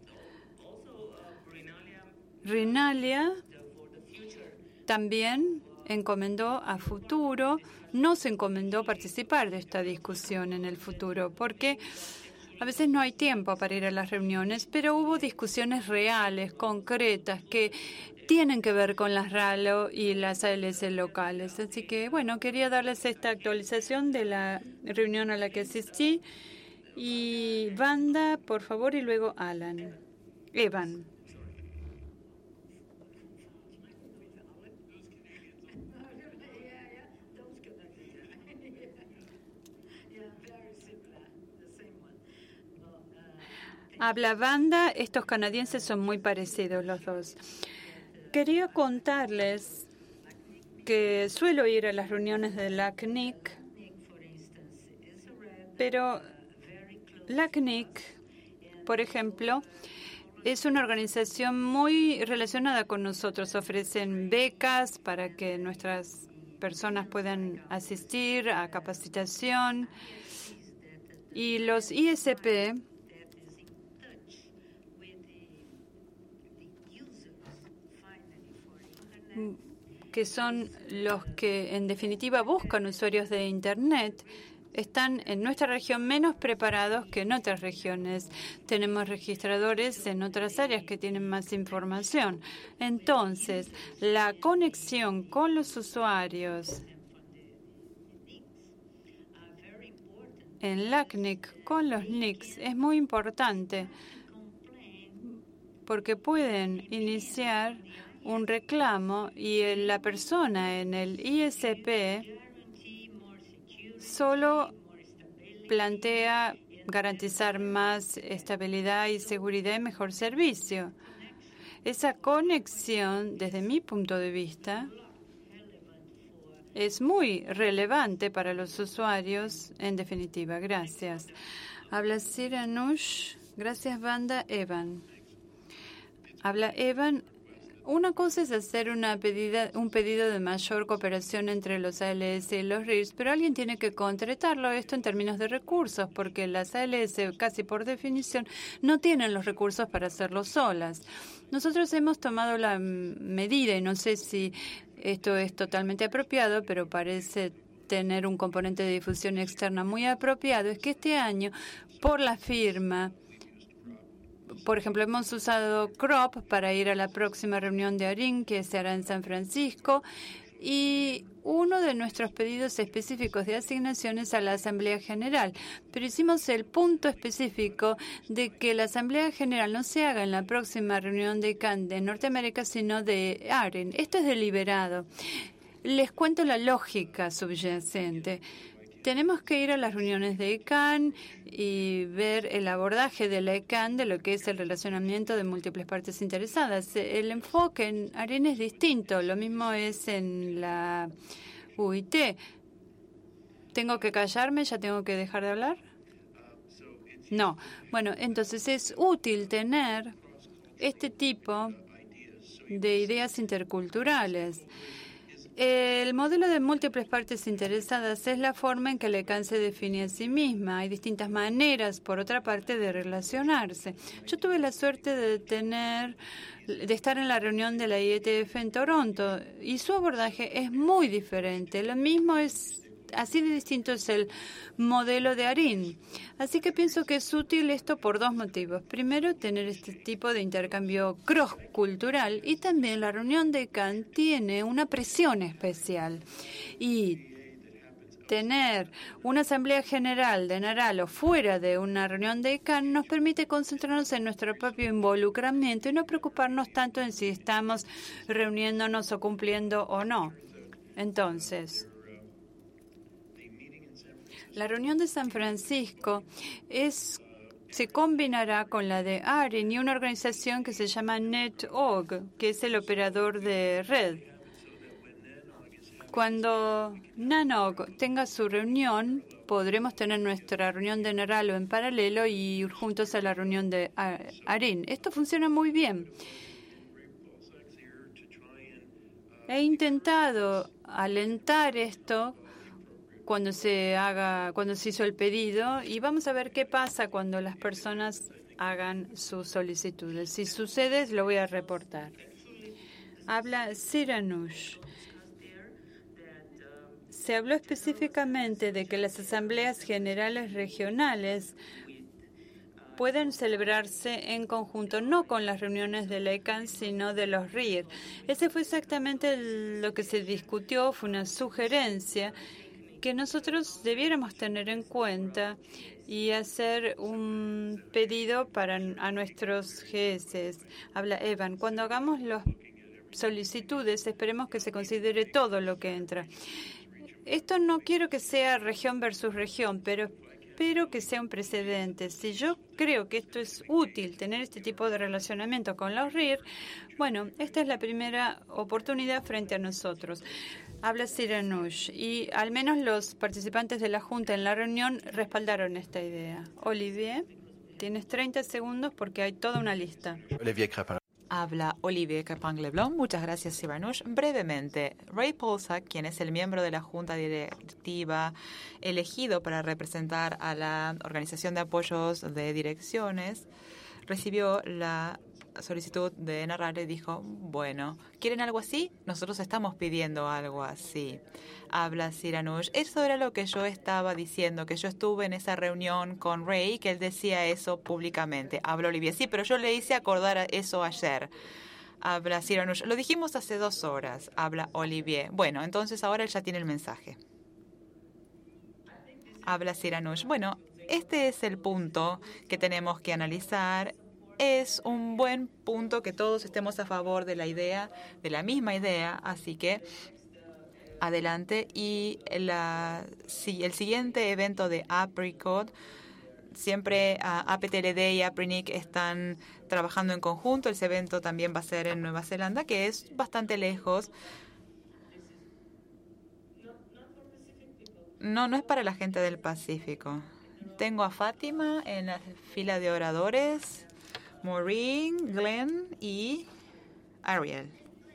Rinalia también encomendó a futuro, nos encomendó participar de esta discusión en el futuro, porque a veces no hay tiempo para ir a las reuniones, pero hubo discusiones reales, concretas, que tienen que ver con las RALO y las A L S locales. Así que, bueno, quería darles esta actualización de la reunión a la que asistí. Y Wanda, por favor, y luego Alan. Evan. Habla Wanda, estos canadienses son muy parecidos los dos. Quería contarles que suelo ir a las reuniones de la C N I C, pero la C N I C, por ejemplo, es una organización muy relacionada con nosotros. Ofrecen becas para que nuestras personas puedan asistir a capacitación. Y los I S P que son los que en definitiva buscan usuarios de Internet, están en nuestra región menos preparados que en otras regiones. Tenemos registradores en otras áreas que tienen más información. Entonces, la conexión con los usuarios en la C N I C con los N I Cs es muy importante porque pueden iniciar un reclamo y la persona en el I S P solo plantea garantizar más estabilidad y seguridad y mejor servicio. Esa conexión, desde mi punto de vista, es muy relevante para los usuarios, en definitiva. Gracias. Habla Sir Anush. Gracias, Wanda. Evan. Habla Evan. Una cosa es hacer una pedida, un pedido de mayor cooperación entre los A L S y los R I Rs, pero alguien tiene que concretarlo esto en términos de recursos, porque las A L S, casi por definición, no tienen los recursos para hacerlo solas. Nosotros hemos tomado la medida, y no sé si esto es totalmente apropiado, pero parece tener un componente de difusión externa muy apropiado, es que este año, por la firma, por ejemplo, hemos usado C R O P para ir a la próxima reunión de ARIN, que se hará en San Francisco, y uno de nuestros pedidos específicos de asignaciones a la Asamblea General. Pero hicimos el punto específico de que la Asamblea General no se haga en la próxima reunión de C A N de Norteamérica, sino de ARIN. Esto es deliberado. Les cuento la lógica subyacente. Tenemos que ir a las reuniones de E C A N y ver el abordaje de la E C A N de lo que es el relacionamiento de múltiples partes interesadas. El enfoque en ARIN es distinto, lo mismo es en la U I T. ¿Tengo que callarme? ¿Ya tengo que dejar de hablar? No. Bueno, entonces es útil tener este tipo de ideas interculturales. Eh, El modelo de múltiples partes interesadas es la forma en que la I C A N se define a sí misma. Hay distintas maneras, por otra parte, de relacionarse. Yo tuve la suerte de tener, de estar en la reunión de la I E T F en Toronto y su abordaje es muy diferente. Lo mismo es Así de distinto es el modelo de Arin. Así que pienso que es útil esto por dos motivos. Primero, tener este tipo de intercambio cross-cultural, y también la reunión de I C A N tiene una presión especial. Y tener una asamblea general de Naralo fuera de una reunión de I C A N nos permite concentrarnos en nuestro propio involucramiento y no preocuparnos tanto en si estamos reuniéndonos o cumpliendo o no. Entonces, la reunión de San Francisco es, se combinará con la de Arin y una organización que se llama NetOrg, que es el operador de red. Cuando NANOG tenga su reunión, podremos tener nuestra reunión de Naralo en paralelo y ir juntos a la reunión de Arin. Esto funciona muy bien. He intentado alentar esto cuando se haga, cuando se hizo el pedido, y vamos a ver qué pasa cuando las personas hagan sus solicitudes. Si sucede, lo voy a reportar. Habla Siranush. Se habló específicamente de que las asambleas generales regionales pueden celebrarse en conjunto, no con las reuniones de la I C A N, sino de los R I R. Ese fue exactamente lo que se discutió, fue una sugerencia que nosotros debiéramos tener en cuenta y hacer un pedido para a nuestros G S. Habla Evan. Cuando hagamos las solicitudes, esperemos que se considere todo lo que entra. Esto no quiero que sea región versus región, pero espero que sea un precedente. Si yo creo que esto es útil, tener este tipo de relacionamiento con los R I R, bueno, esta es la primera oportunidad frente a nosotros. Habla Siranush, y al menos los participantes de la Junta en la reunión respaldaron esta idea. Olivier, tienes treinta segundos porque hay toda una lista. Olivier Crepin. Habla Olivier Crepin-Leblond. Muchas gracias, Siranush. Brevemente, Ray Polsak, quien es el miembro de la Junta Directiva elegido para representar a la Organización de Apoyos de Direcciones, recibió la solicitud de Naralo y dijo, bueno, ¿quieren algo así? Nosotros estamos pidiendo algo así. Habla Siranush. Eso era lo que yo estaba diciendo, que yo estuve en esa reunión con Ray, que él decía eso públicamente. Habla Olivier. Sí, pero yo le hice acordar eso ayer. Habla Siranush. Lo dijimos hace dos horas. Habla Olivier. Bueno, entonces ahora él ya tiene el mensaje. Habla Siranush. Bueno, este es el punto que tenemos que analizar. Es un buen punto que todos estemos a favor de la idea, de la misma idea, así que adelante. Y la, si, el siguiente evento de Apricot, siempre uh, A P T L D y Aprinic están trabajando en conjunto. Ese evento también va a ser en Nueva Zelanda, que es bastante lejos. No, no es para la gente del Pacífico. Tengo a Fátima en la fila de oradores, Maureen, Glenn y Ariel.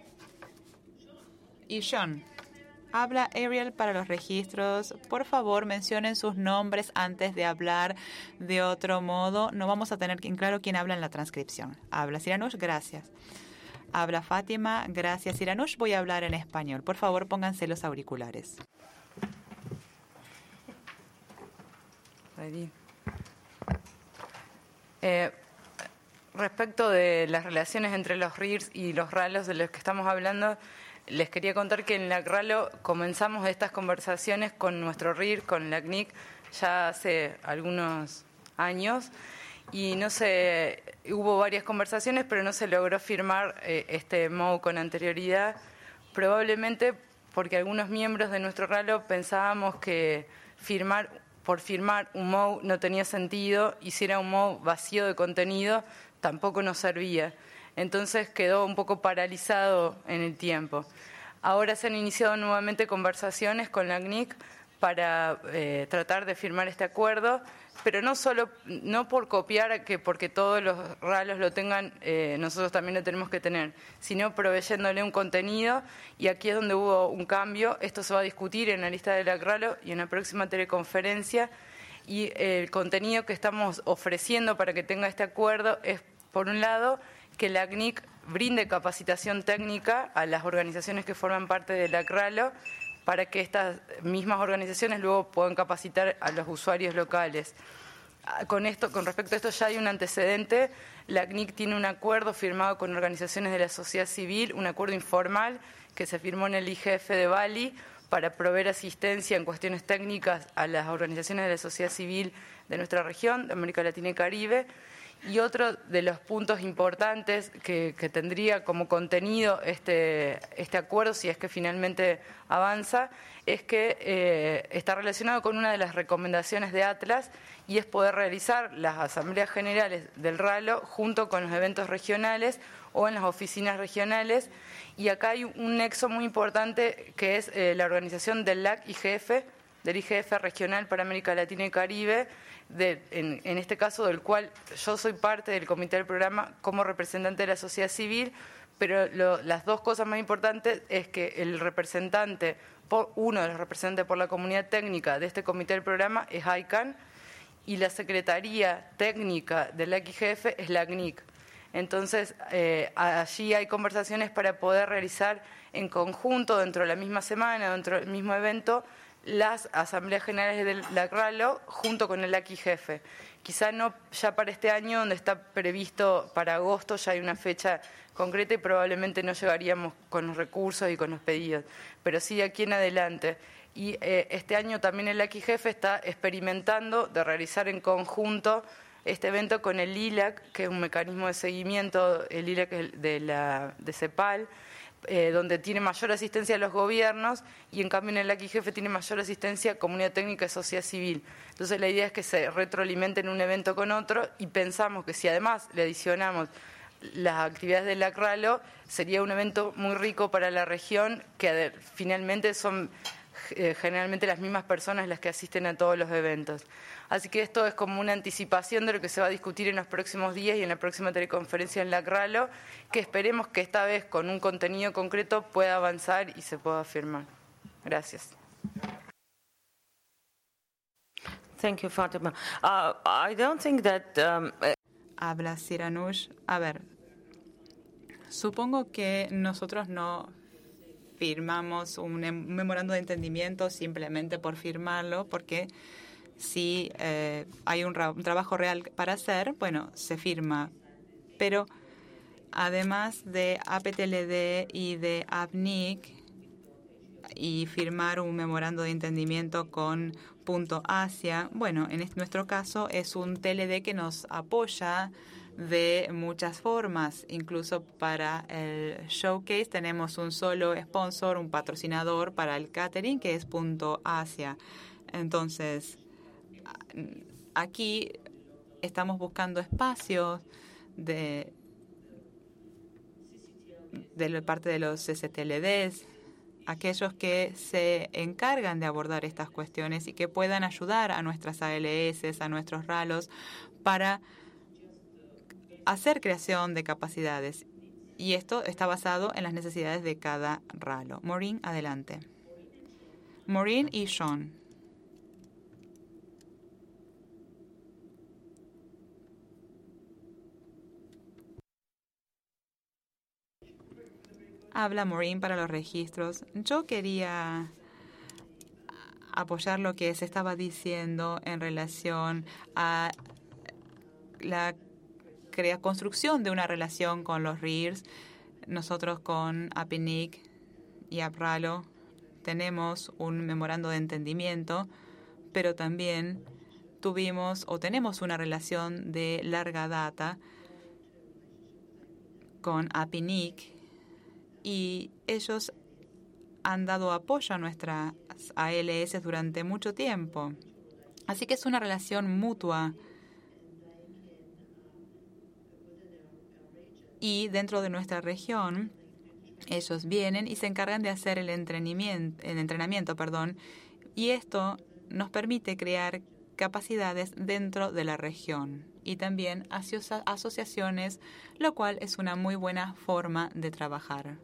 Y Sean. Habla Ariel para los registros. Por favor, mencionen sus nombres antes de hablar de otro modo. No vamos a tener en claro quién habla en la transcripción. Habla Siranush, gracias. Habla Fátima, gracias Siranush. Voy a hablar en español. Por favor, pónganse los auriculares. Eh, respecto de las relaciones entre los R I Rs y los ralos de los que estamos hablando, les quería contar que en la Ralo comenzamos estas conversaciones con nuestro R I R, con la C N I C, ya hace algunos años, y no se hubo varias conversaciones, pero no se logró firmar eh, este M O U con anterioridad, probablemente porque algunos miembros de nuestro Ralo pensábamos que firmar por firmar un M O U no tenía sentido, y si era un M O U vacío de contenido tampoco nos servía. Entonces quedó un poco paralizado en el tiempo. Ahora se han iniciado nuevamente conversaciones con la C N I C para eh, tratar de firmar este acuerdo, pero no solo, no por copiar, que porque todos los ralos lo tengan, eh, nosotros también lo tenemos que tener, sino proveyéndole un contenido, y aquí es donde hubo un cambio. Esto se va a discutir en la lista del ralo y en la próxima teleconferencia, y el contenido que estamos ofreciendo para que tenga este acuerdo es, por un lado, que la A C N I C brinde capacitación técnica a las organizaciones que forman parte del ACRALO, para que estas mismas organizaciones luego puedan capacitar a los usuarios locales. Con esto, con respecto a esto, ya hay un antecedente. La A C N I C tiene un acuerdo firmado con organizaciones de la sociedad civil, un acuerdo informal que se firmó en el I G F de Bali para proveer asistencia en cuestiones técnicas a las organizaciones de la sociedad civil de nuestra región, de América Latina y Caribe. Y otro de los puntos importantes que, que tendría como contenido este, este acuerdo, si es que finalmente avanza, es que eh, está relacionado con una de las recomendaciones de Atlas, y es poder realizar las asambleas generales del ralo junto con los eventos regionales o en las oficinas regionales. Y acá hay un nexo muy importante, que es eh, la organización del L A C I G F, del I G F regional para América Latina y Caribe, De, en, en este caso del cual yo soy parte del comité del programa como representante de la sociedad civil, pero lo, las dos cosas más importantes es que el representante, por, uno de los representantes por la comunidad técnica de este comité del programa es I C A N, y la secretaría técnica del I G F es la A C N I C. Entonces, eh, allí hay conversaciones para poder realizar en conjunto, dentro de la misma semana, dentro del mismo evento, las asambleas generales del ACRALO junto con el I G F. Quizá no ya para este año, donde está previsto para agosto, ya hay una fecha concreta y probablemente no llegaríamos con los recursos y con los pedidos, pero sí de aquí en adelante. Y eh, este año también el I G F está experimentando de realizar en conjunto este evento con el I L A C, que es un mecanismo de seguimiento, el I L A C de, la, de CEPAL, Eh, donde tiene mayor asistencia a los gobiernos, y en cambio en el I G F tiene mayor asistencia a comunidad técnica y sociedad civil. Entonces la idea es que se retroalimenten un evento con otro, y pensamos que si además le adicionamos las actividades del ACRALO, sería un evento muy rico para la región, que de, finalmente son eh, generalmente las mismas personas las que asisten a todos los eventos. Así que esto es como una anticipación de lo que se va a discutir en los próximos días y en la próxima teleconferencia en la ACRALO, que esperemos que esta vez con un contenido concreto pueda avanzar y se pueda firmar. Gracias. Thank you, Fatima. Uh, I don't think that... Um, Habla Siranush. A ver, supongo que nosotros no firmamos un memorando de entendimiento simplemente por firmarlo, porque si eh, hay un, un trabajo real para hacer, bueno, se firma. Pero además de A P T L D y de A P N I C, y firmar un memorando de entendimiento con Punto Asia, bueno, en este, nuestro caso es un T L D que nos apoya de muchas formas. Incluso para el showcase tenemos un solo sponsor, un patrocinador para el catering, que es Punto Asia. Entonces, aquí estamos buscando espacios de, de la parte de los C C T L Ds, aquellos que se encargan de abordar estas cuestiones y que puedan ayudar a nuestras A L S, a nuestros ralos, para hacer creación de capacidades. Y esto está basado en las necesidades de cada ralo. Maureen, adelante. Maureen y Sean. Habla Maureen para los registros. Yo quería apoyar lo que se estaba diciendo en relación a la crea construcción de una relación con los R I R S. Nosotros con A P N I C y APRALO tenemos un memorando de entendimiento, pero también tuvimos o tenemos una relación de larga data con A P N I C, y ellos han dado apoyo a nuestras A L S durante mucho tiempo. Así que es una relación mutua. Y dentro de nuestra región, ellos vienen y se encargan de hacer el entrenamiento, el entrenamiento, perdón, Y esto nos permite crear capacidades dentro de la región y también asocia- asociaciones, lo cual es una muy buena forma de trabajar.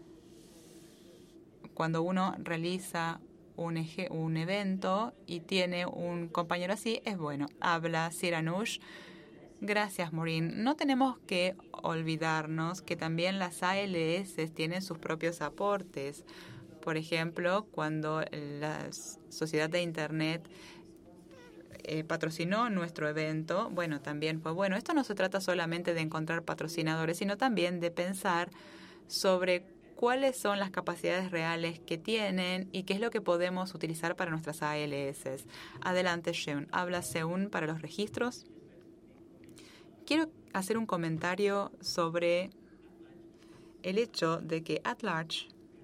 Cuando uno realiza un, eje, un evento y tiene un compañero así, es bueno. Habla Siranush. Gracias, Maureen. No tenemos que olvidarnos que también las A L S tienen sus propios aportes. Por ejemplo, cuando la Sociedad de Internet eh, patrocinó nuestro evento, bueno, también fue bueno. Esto no se trata solamente de encontrar patrocinadores, sino también de pensar sobre cuáles son las capacidades reales que tienen y qué es lo que podemos utilizar para nuestras A L S. Adelante, Seun. Habla Seun para los registros. Quiero hacer un comentario sobre el hecho de que At Large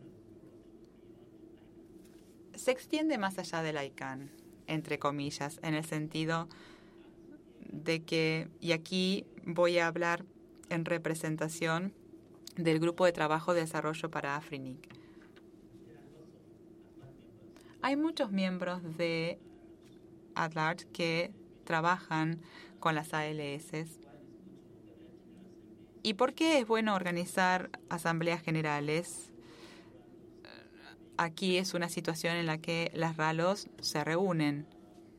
se extiende más allá del I C A N, entre comillas, en el sentido de que, y aquí voy a hablar en representación del Grupo de Trabajo de Desarrollo para Afrinic. Hay muchos miembros de At Large que trabajan con las A L S. ¿Y por qué es bueno organizar asambleas generales? Aquí es una situación en la que las RALOs se reúnen.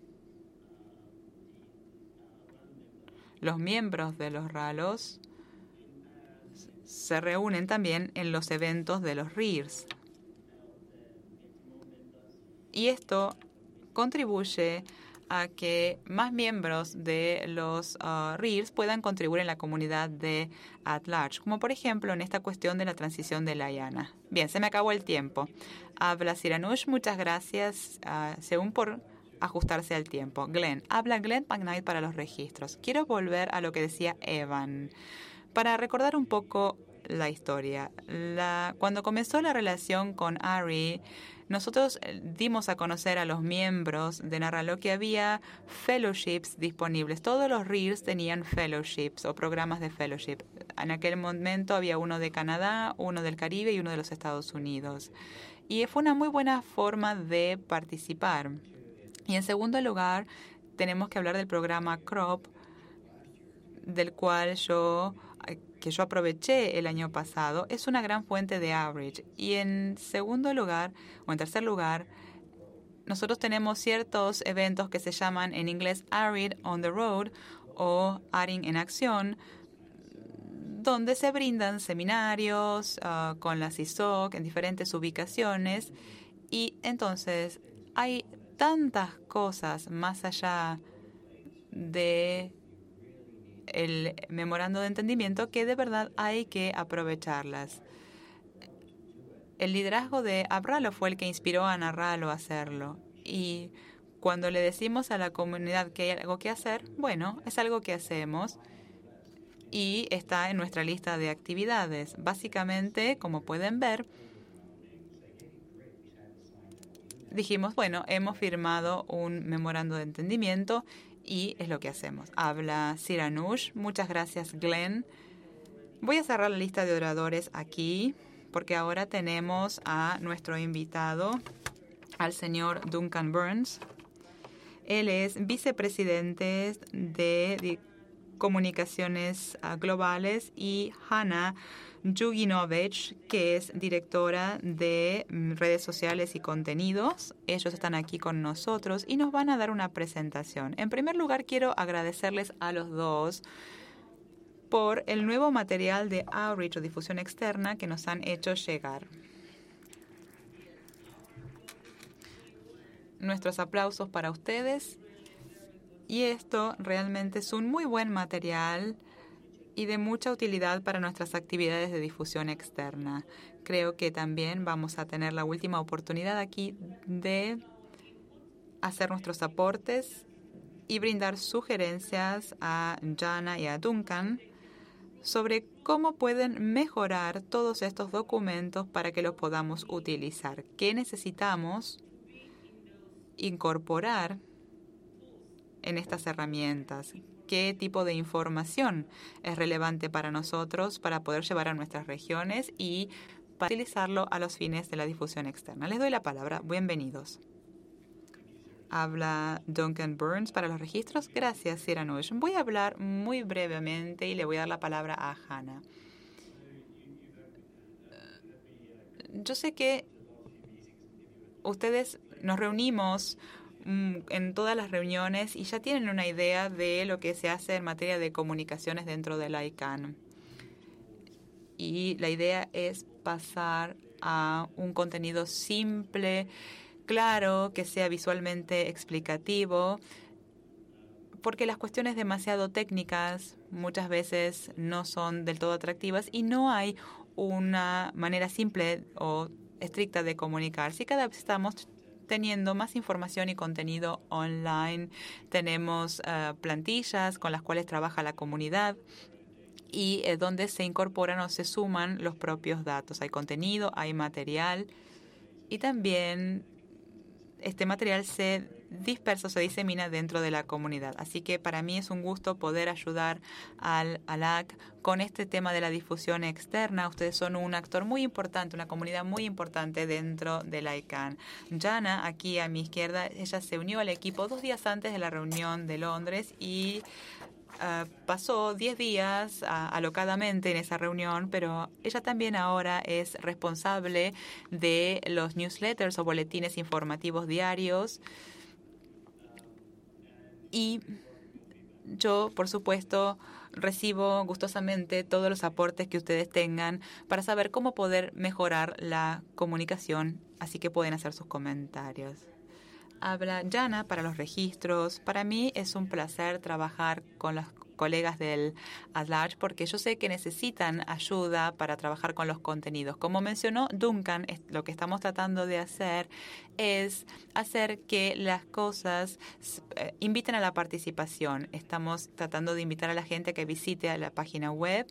Los miembros de los RALOs se reúnen también en los eventos de los R I R S. Y esto contribuye a que más miembros de los uh, R I R S puedan contribuir en la comunidad de At Large, como por ejemplo en esta cuestión de la transición de la I A N A. Bien, se me acabó el tiempo. Habla Siranush, muchas gracias, uh, según por ajustarse al tiempo. Glenn, habla Glenn McKnight para los registros. Quiero volver a lo que decía Evan, para recordar un poco la historia. La, cuando comenzó la relación con Ari, nosotros dimos a conocer a los miembros de Narralo que había fellowships disponibles. Todos los R I R S tenían fellowships o programas de fellowship. En aquel momento había uno de Canadá, uno del Caribe y uno de los Estados Unidos. Y fue una muy buena forma de participar. Y en segundo lugar, tenemos que hablar del programa CROP, del cual yo... que yo aproveché el año pasado. Es una gran fuente de average. Y en segundo lugar, o en tercer lugar, nosotros tenemos ciertos eventos que se llaman en inglés A R I D on the Road o A R I N en acción, donde se brindan seminarios uh, con la C I S O C en diferentes ubicaciones. Y entonces hay tantas cosas más allá de el memorando de entendimiento que de verdad hay que aprovecharlas. El liderazgo de Abralo fue el que inspiró a Narralo a hacerlo. Y cuando le decimos a la comunidad que hay algo que hacer, bueno, es algo que hacemos y está en nuestra lista de actividades. Básicamente, como pueden ver, dijimos, bueno, hemos firmado un memorando de entendimiento y es lo que hacemos. Habla Siranush. Muchas gracias, Glenn. Voy a cerrar la lista de oradores aquí, porque ahora tenemos a nuestro invitado, al señor Duncan Burns. Él es vicepresidente de Comunicaciones Globales, y Hannah Juginovich, que es directora de redes sociales y contenidos. Ellos están aquí con nosotros y nos van a dar una presentación. En primer lugar, quiero agradecerles a los dos por el nuevo material de outreach o difusión externa que nos han hecho llegar. Nuestros aplausos para ustedes. Y esto realmente es un muy buen material y de mucha utilidad para nuestras actividades de difusión externa. Creo que también vamos a tener la última oportunidad aquí de hacer nuestros aportes y brindar sugerencias a Jana y a Duncan sobre cómo pueden mejorar todos estos documentos para que los podamos utilizar. ¿Qué necesitamos incorporar en estas herramientas? ¿Qué tipo de información es relevante para nosotros para poder llevar a nuestras regiones y para utilizarlo a los fines de la difusión externa? Les doy la palabra. Bienvenidos. Habla Duncan Burns para los registros. Gracias, Siranush. Voy a hablar muy brevemente y le voy a dar la palabra a Hannah. Yo sé que ustedes nos reunimos en todas las reuniones y ya tienen una idea de lo que se hace en materia de comunicaciones dentro del I C A N. Y la idea es pasar a un contenido simple, claro, que sea visualmente explicativo, porque las cuestiones demasiado técnicas muchas veces no son del todo atractivas y no hay una manera simple o estricta de comunicarse. Y cada vez estamos teniendo más información y contenido online. Tenemos uh, plantillas con las cuales trabaja la comunidad y eh, donde se incorporan o se suman los propios datos. Hay contenido, hay material y también este material se dispersa, se disemina dentro de la comunidad. Así que para mí es un gusto poder ayudar al A L A C con este tema de la difusión externa. Ustedes son un actor muy importante, una comunidad muy importante dentro del I C A N. Jana, aquí a mi izquierda, ella se unió al equipo dos días antes de la reunión de Londres y Uh, pasó diez días uh, alocadamente en esa reunión, pero ella también ahora es responsable de los newsletters o boletines informativos diarios. Y yo, por supuesto, recibo gustosamente todos los aportes que ustedes tengan para saber cómo poder mejorar la comunicación, así que pueden hacer sus comentarios. Habla Jana para los registros. Para mí es un placer trabajar con los colegas del At-Large porque yo sé que necesitan ayuda para trabajar con los contenidos. Como mencionó Duncan, lo que estamos tratando de hacer es hacer que las cosas eh, inviten a la participación. Estamos tratando de invitar a la gente a que visite a la página web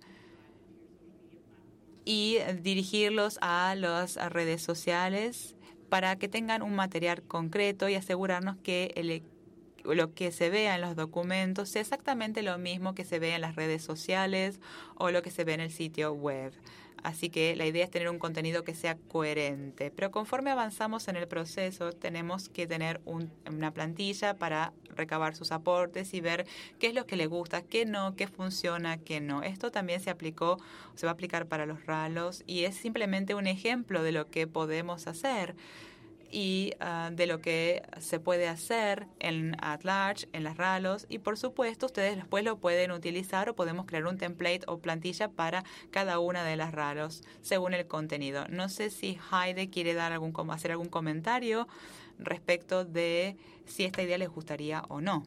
y dirigirlos a las redes sociales para que tengan un material concreto y asegurarnos que el, lo que se vea en los documentos sea exactamente lo mismo que se ve en las redes sociales o lo que se ve en el sitio web. Así que la idea es tener un contenido que sea coherente. Pero conforme avanzamos en el proceso, tenemos que tener un, una plantilla para recabar sus aportes y ver qué es lo que le gusta, qué no, qué funciona, qué no. Esto también se aplicó, se va a aplicar para los ralos y es simplemente un ejemplo de lo que podemos hacer y uh, de lo que se puede hacer en At-Large, en las ralos, y por supuesto ustedes después lo pueden utilizar o podemos crear un template o plantilla para cada una de las ralos según el contenido. No sé si Heide quiere dar algún, hacer algún comentario respecto de si esta idea les gustaría o no.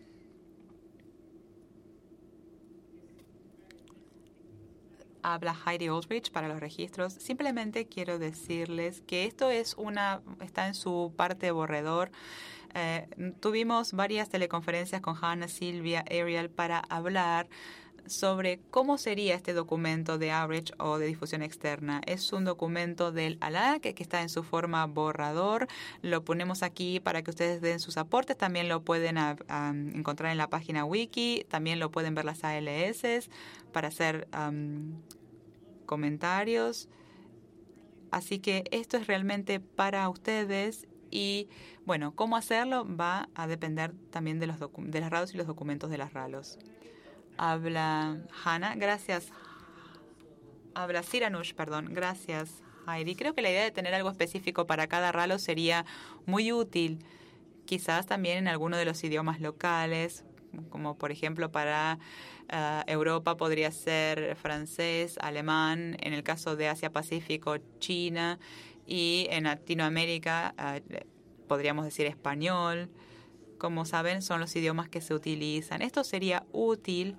Habla Heidi Aldrich para los registros. Simplemente quiero decirles que esto es una está en su parte borrador. Eh, tuvimos varias teleconferencias con Hannah, Silvia, Ariel para hablar sobre cómo sería este documento de Outreach o de difusión externa. Es un documento del A L A C que está en su forma borrador. Lo ponemos aquí para que ustedes den sus aportes. También lo pueden a, a, encontrar en la página wiki. También lo pueden ver las A L S para hacer um, comentarios. Así que esto es realmente para ustedes. Y bueno, cómo hacerlo va a depender también de los de las ralos y los documentos de las ralos. Habla Hannah. Gracias. Habla Siranush, perdón. Gracias, Heidi. Creo que la idea de tener algo específico para cada ralo sería muy útil. Quizás también en alguno de los idiomas locales, como por ejemplo para uh, Europa podría ser francés, alemán. En el caso de Asia-Pacífico, China. Y en Latinoamérica uh, podríamos decir español. Como saben, son los idiomas que se utilizan. Esto sería útil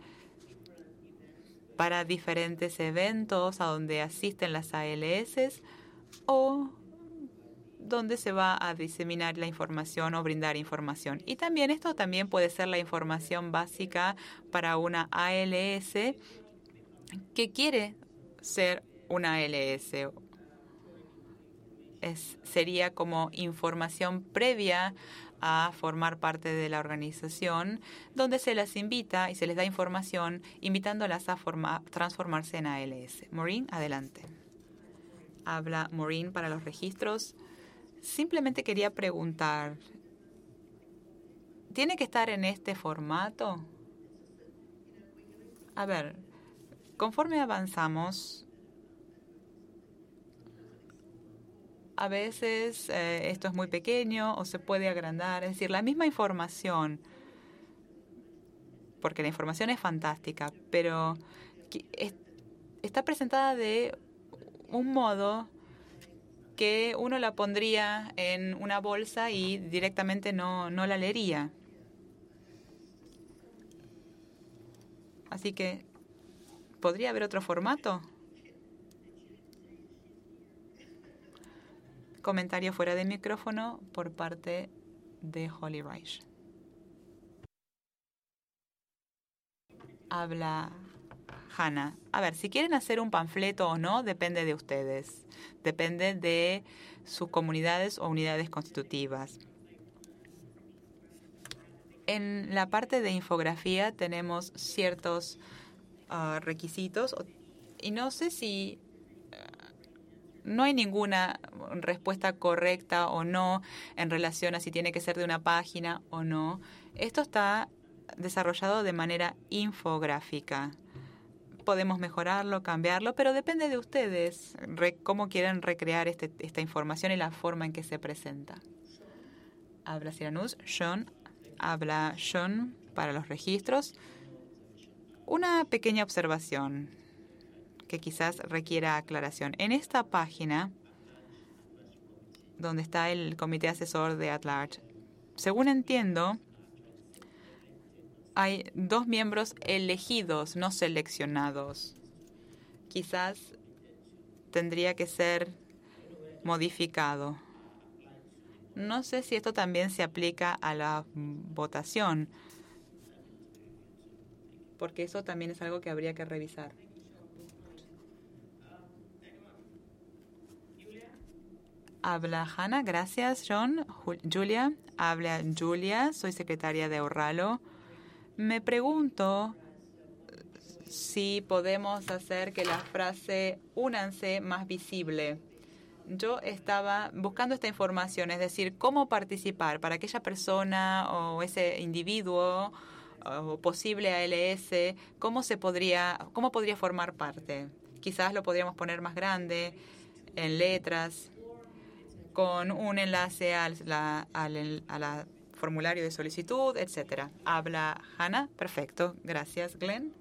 para diferentes eventos a donde asisten las A L S o donde se va a diseminar la información o brindar información. Y también esto también puede ser la información básica para una A L S que quiere ser una A L S. Es, sería como información previa a formar parte de la organización, donde se las invita y se les da información invitándolas a forma, transformarse en A L S. Maureen, adelante. Habla Maureen para los registros. Simplemente quería preguntar, ¿Tiene que estar en este formato? A ver, conforme avanzamos, a veces eh, esto es muy pequeño o se puede agrandar. Es decir, la misma información, porque la información es fantástica, pero es, está presentada de un modo que uno la pondría en una bolsa y directamente no, no la leería. Así que, ¿podría haber otro formato? Comentario fuera de micrófono por parte de Holly Reich. Habla Hannah. A ver, si quieren hacer un panfleto o no, depende de ustedes. Depende de sus comunidades o unidades constitutivas. En la parte de infografía tenemos ciertos uh, requisitos y no sé si no hay ninguna respuesta correcta o no en relación a si tiene que ser de una página o no. Esto está desarrollado de manera infográfica. Podemos mejorarlo, cambiarlo, pero depende de ustedes re, cómo quieren recrear este, esta información y la forma en que se presenta. Habla Siranush. Sean. Habla Sean para los registros. Una pequeña observación que quizás requiera aclaración. En esta página, donde está el comité asesor de At Large, según entiendo, hay dos miembros elegidos, no seleccionados. Quizás tendría que ser modificado. No sé si esto también se aplica a la votación, porque eso también es algo que habría que revisar. Habla Hannah, gracias John. Julia, habla Julia, soy secretaria de Orralo. Me pregunto si podemos hacer que la frase únanse más visible. Yo estaba buscando esta información, es decir, cómo participar para aquella persona o ese individuo o posible A L S, cómo se podría, cómo podría formar parte. Quizás lo podríamos poner más grande, en letras, con un enlace al la, al a la formulario de solicitud, etcétera. Habla Hannah, perfecto, gracias Glenn.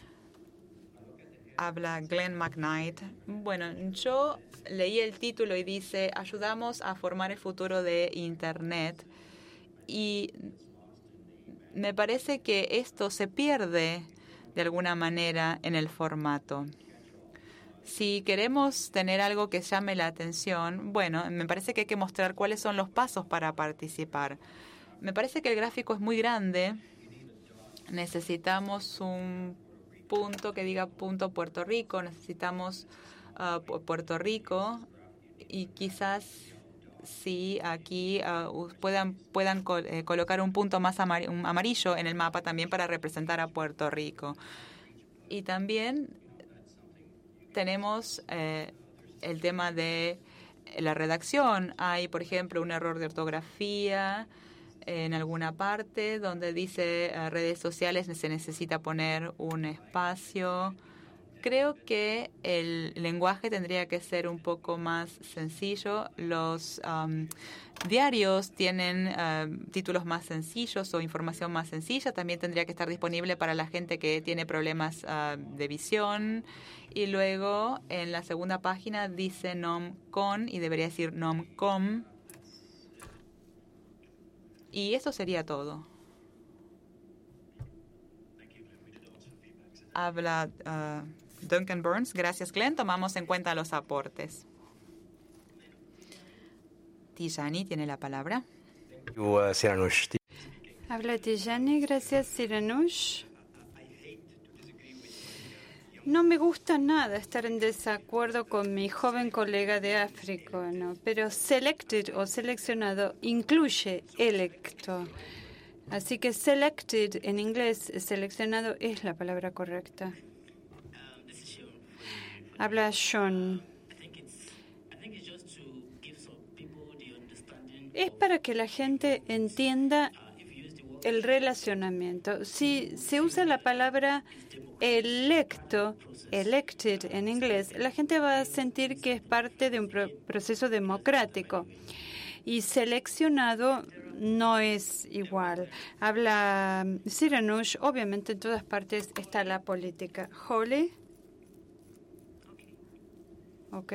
Habla Glenn McKnight. Bueno, yo leí el título y dice, ayudamos a formar el futuro de Internet. Y me parece que esto se pierde de alguna manera en el formato. Si queremos tener algo que llame la atención, bueno, me parece que hay que mostrar cuáles son los pasos para participar. Me parece que el gráfico es muy grande. Necesitamos un punto que diga punto Puerto Rico, necesitamos uh, Puerto Rico y quizás si aquí uh, puedan puedan col eh, colocar un punto más amar un amarillo en el mapa también para representar a Puerto Rico. Y también tenemos eh, el tema de la redacción. Hay, por ejemplo, un error de ortografía en alguna parte donde dice uh, redes sociales, se necesita poner un espacio. Creo que el lenguaje tendría que ser un poco más sencillo. Los um, diarios tienen uh, títulos más sencillos o información más sencilla. También tendría que estar disponible para la gente que tiene problemas uh, de visión. Y luego en la segunda página dice nom con y debería decir nom com. Y eso sería todo. Habla uh, Duncan Burns. Gracias, Glenn. Tomamos en cuenta los aportes. Tijani tiene la palabra. Habla Tijani. Gracias, Siranush. No me gusta nada estar en desacuerdo con mi joven colega de África, ¿no? Pero selected o seleccionado incluye electo. Así que selected en inglés, seleccionado, es la palabra correcta. Habla Sean. Es para que la gente entienda el relacionamiento. Si se usa la palabra electo, elected en inglés, la gente va a sentir que es parte de un pro- proceso democrático. Y seleccionado no es igual. Habla Siranush, obviamente en todas partes está la política. Holly. Ok.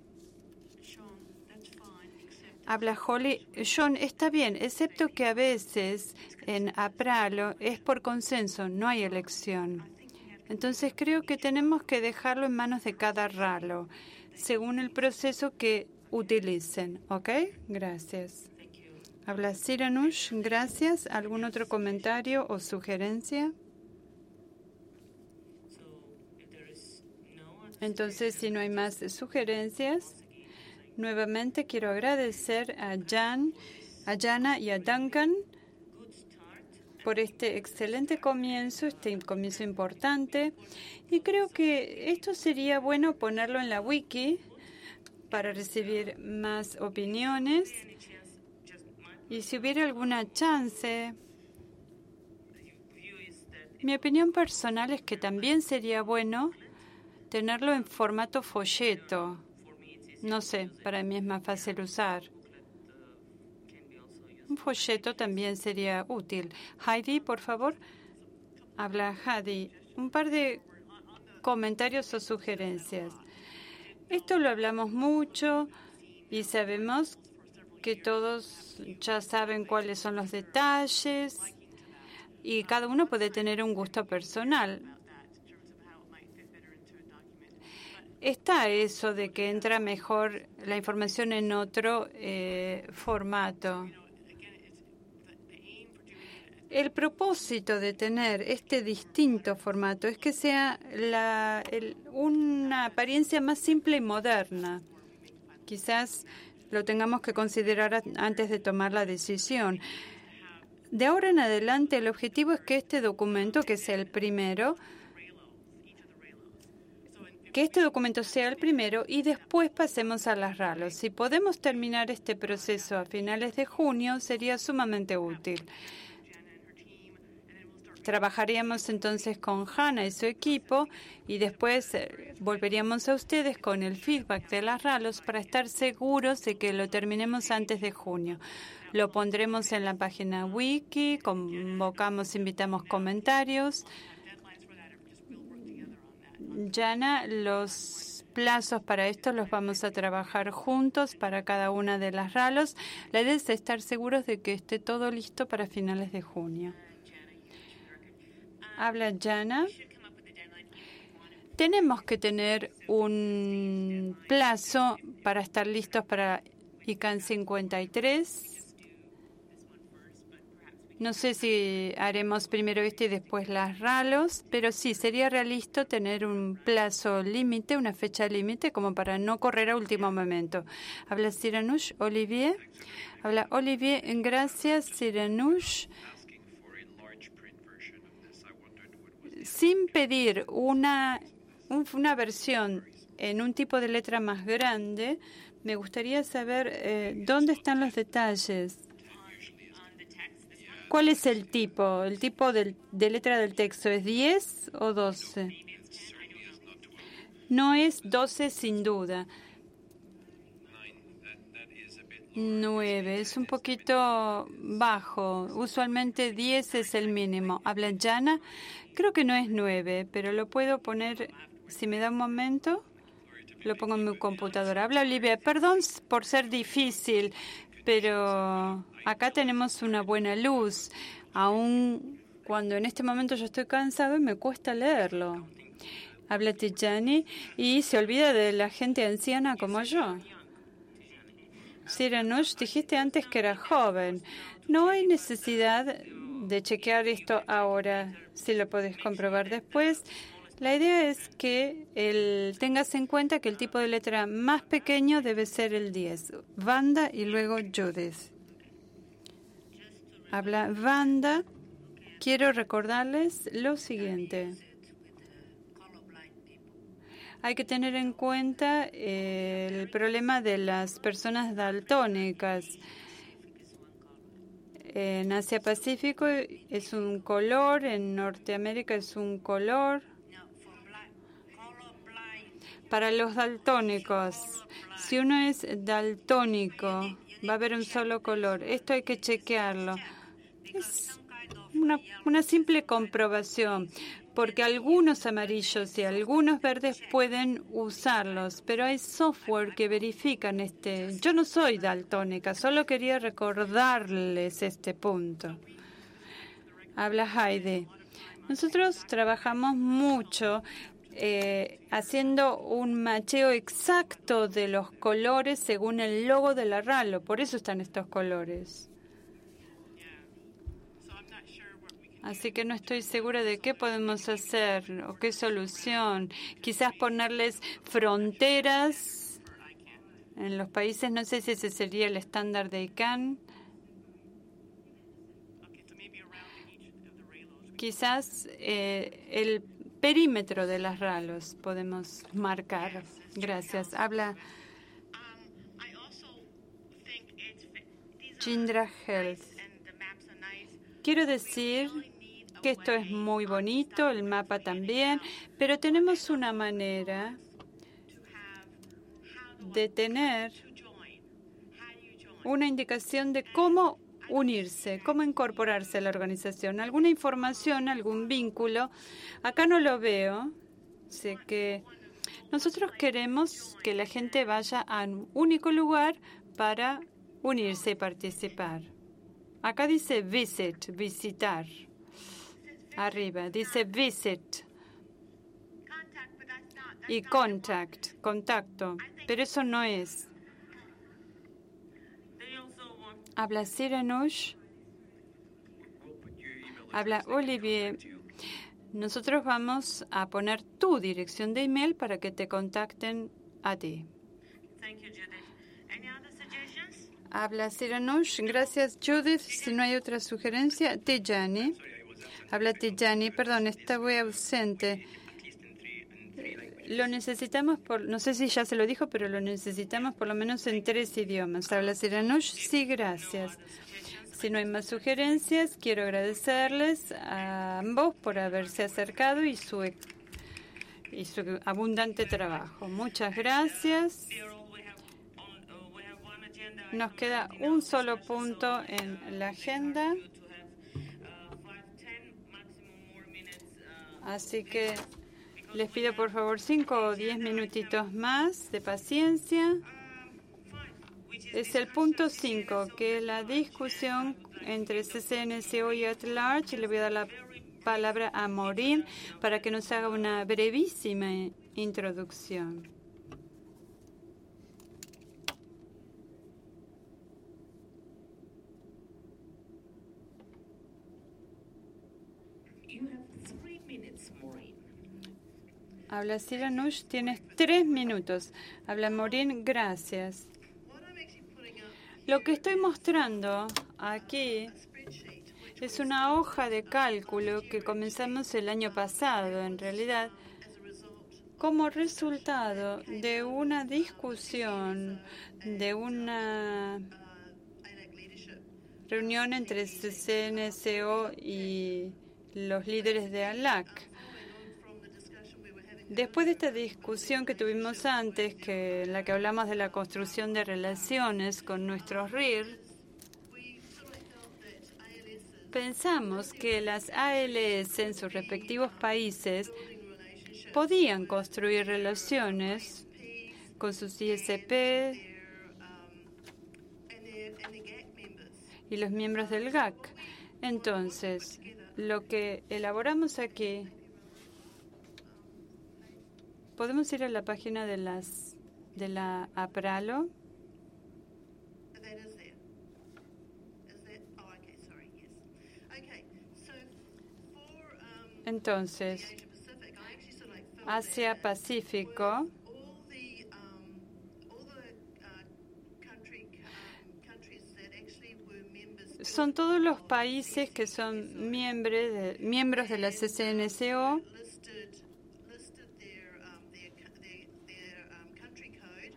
Habla Holly. John, está bien, excepto que a veces en Apralo es por consenso, no hay elección. Entonces creo que tenemos que dejarlo en manos de cada ralo, según el proceso que utilicen. ¿Ok? Gracias. Habla Siranush. Gracias. ¿Algún otro comentario o sugerencia? Entonces, si no hay más sugerencias, nuevamente quiero agradecer a Jan, a Jana y a Duncan por este excelente comienzo, este comienzo importante. Y creo que esto sería bueno ponerlo en la wiki para recibir más opiniones. Y si hubiera alguna chance, mi opinión personal es que también sería bueno tenerlo en formato folleto. No sé, para mí es más fácil usar. Un folleto también sería útil. Heidi, por favor. Habla Heidi. Un par de comentarios o sugerencias. Esto lo hablamos mucho y sabemos que todos ya saben cuáles son los detalles y cada uno puede tener un gusto personal. Está eso de que entra mejor la información en otro eh, formato. El propósito de tener este distinto formato es que sea la, el, una apariencia más simple y moderna. Quizás lo tengamos que considerar antes de tomar la decisión. De ahora en adelante, el objetivo es que este documento, que sea el primero, que este documento sea el primero y después pasemos a las ralos. Si podemos terminar este proceso a finales de junio, sería sumamente útil. Trabajaríamos entonces con Hannah y su equipo y después volveríamos a ustedes con el feedback de las ralos para estar seguros de que lo terminemos antes de junio. Lo pondremos en la página wiki, convocamos, invitamos comentarios. Jana, los plazos para esto los vamos a trabajar juntos para cada una de las ralos. La idea es estar seguros de que esté todo listo para finales de junio. Habla Jana. Tenemos que tener un plazo para estar listos para I C A N cincuenta y tres. No sé si haremos primero este y después las ralos, pero sí, sería realista tener un plazo límite, una fecha límite, como para no correr a último momento. Habla Siranush. Olivier. Habla Olivier. Gracias, Siranush. Sin pedir una, un, una versión en un tipo de letra más grande, me gustaría saber eh, dónde están los detalles. ¿Cuál es el tipo? ¿El tipo del, de letra del texto es diez o doce? No es doce sin duda. nueve. Es un poquito bajo. Usualmente diez es el mínimo. Habla Jana. Creo que no es nueve, pero lo puedo poner, si me da un momento, lo pongo en mi computadora. Habla Olivia. Perdón por ser difícil, pero acá tenemos una buena luz, aun cuando en este momento yo estoy cansado y me cuesta leerlo. Habla Tijani y se olvida de la gente anciana como yo. Siranush, dijiste antes que era joven. No hay necesidad de chequear esto ahora, si lo puedes comprobar después. La idea es que el, tengas en cuenta que el tipo de letra más pequeño debe ser el diez. Vanda y luego Judith. Habla Vanda. Quiero recordarles lo siguiente. Hay que tener en cuenta eh, el problema de las personas daltónicas. En Asia Pacífico es un color, en Norteamérica es un color. Para los daltónicos, si uno es daltónico, va a haber un solo color. Esto hay que chequearlo. Es una, una simple comprobación, porque algunos amarillos y algunos verdes pueden usarlos, pero hay software que verifican este. Yo no soy daltónica, solo quería recordarles este punto. Habla Heidi. Nosotros trabajamos mucho eh, haciendo un macheo exacto de los colores según el logo de la Ralo. Por eso están estos colores. Así que no estoy segura de qué podemos hacer o qué solución. Quizás ponerles fronteras en los países. No sé si ese sería el estándar de I C A N. Quizás eh, el perímetro de las ralos podemos marcar. Gracias. Habla Chindra Health. Quiero decir que esto es muy bonito, el mapa también, pero tenemos una manera de tener una indicación de cómo unirse, cómo incorporarse a la organización. ¿Alguna información, algún vínculo? Acá no lo veo. Sé que nosotros queremos que la gente vaya a un único lugar para unirse y participar. Acá dice visit, visitar. Arriba dice visit. Y contact, contacto. Pero eso no es. Habla Siranush. Habla Olivier. Nosotros vamos a poner tu dirección de email para que te contacten a ti. Habla Siranush. Gracias, Judith. Si no hay otra sugerencia, Tijani. Habla Tijani. Perdón, estaba ausente. Lo necesitamos por, no sé si ya se lo dijo, pero lo necesitamos por lo menos en tres idiomas. Habla Siranush. Sí, gracias. Si no hay más sugerencias, quiero agradecerles a ambos por haberse acercado y su, y su abundante trabajo. Muchas gracias. Nos queda un solo punto en la agenda. Así que les pido por favor cinco o diez minutitos más de paciencia. Es el punto cinco, que es la discusión entre C C N S O y At Large. Y le voy a dar la palabra a Maureen para que nos haga una brevísima introducción. Habla Siranush, tienes tres minutos. Habla Maureen, gracias. Lo que estoy mostrando aquí es una hoja de cálculo que comenzamos el año pasado, en realidad, como resultado de una discusión, de una reunión entre C C N S O y los líderes de A L A C. Después de esta discusión que tuvimos antes, que en la que hablamos de la construcción de relaciones con nuestros R I R, pensamos que las A L S en sus respectivos países podían construir relaciones con sus I S P y los miembros del G A C. Entonces, lo que elaboramos aquí, podemos ir a la página de las de la APRALO. Entonces, Asia Pacífico, son todos los países que son miembros de, miembros de la C C N S O.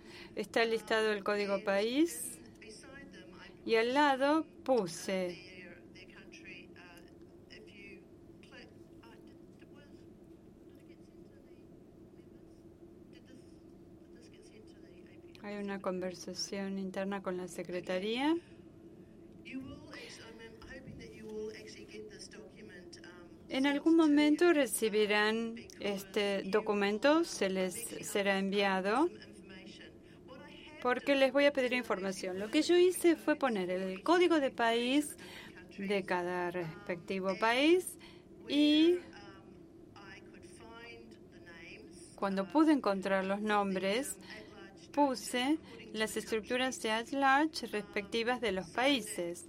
Está listado el código país y al lado puse Hay una conversación interna con la Secretaría. En algún momento recibirán este documento, se les será enviado, porque les voy a pedir información. Lo que yo hice fue poner el código de país de cada respectivo país y cuando pude encontrar los nombres, puse las estructuras de at-large respectivas de los países.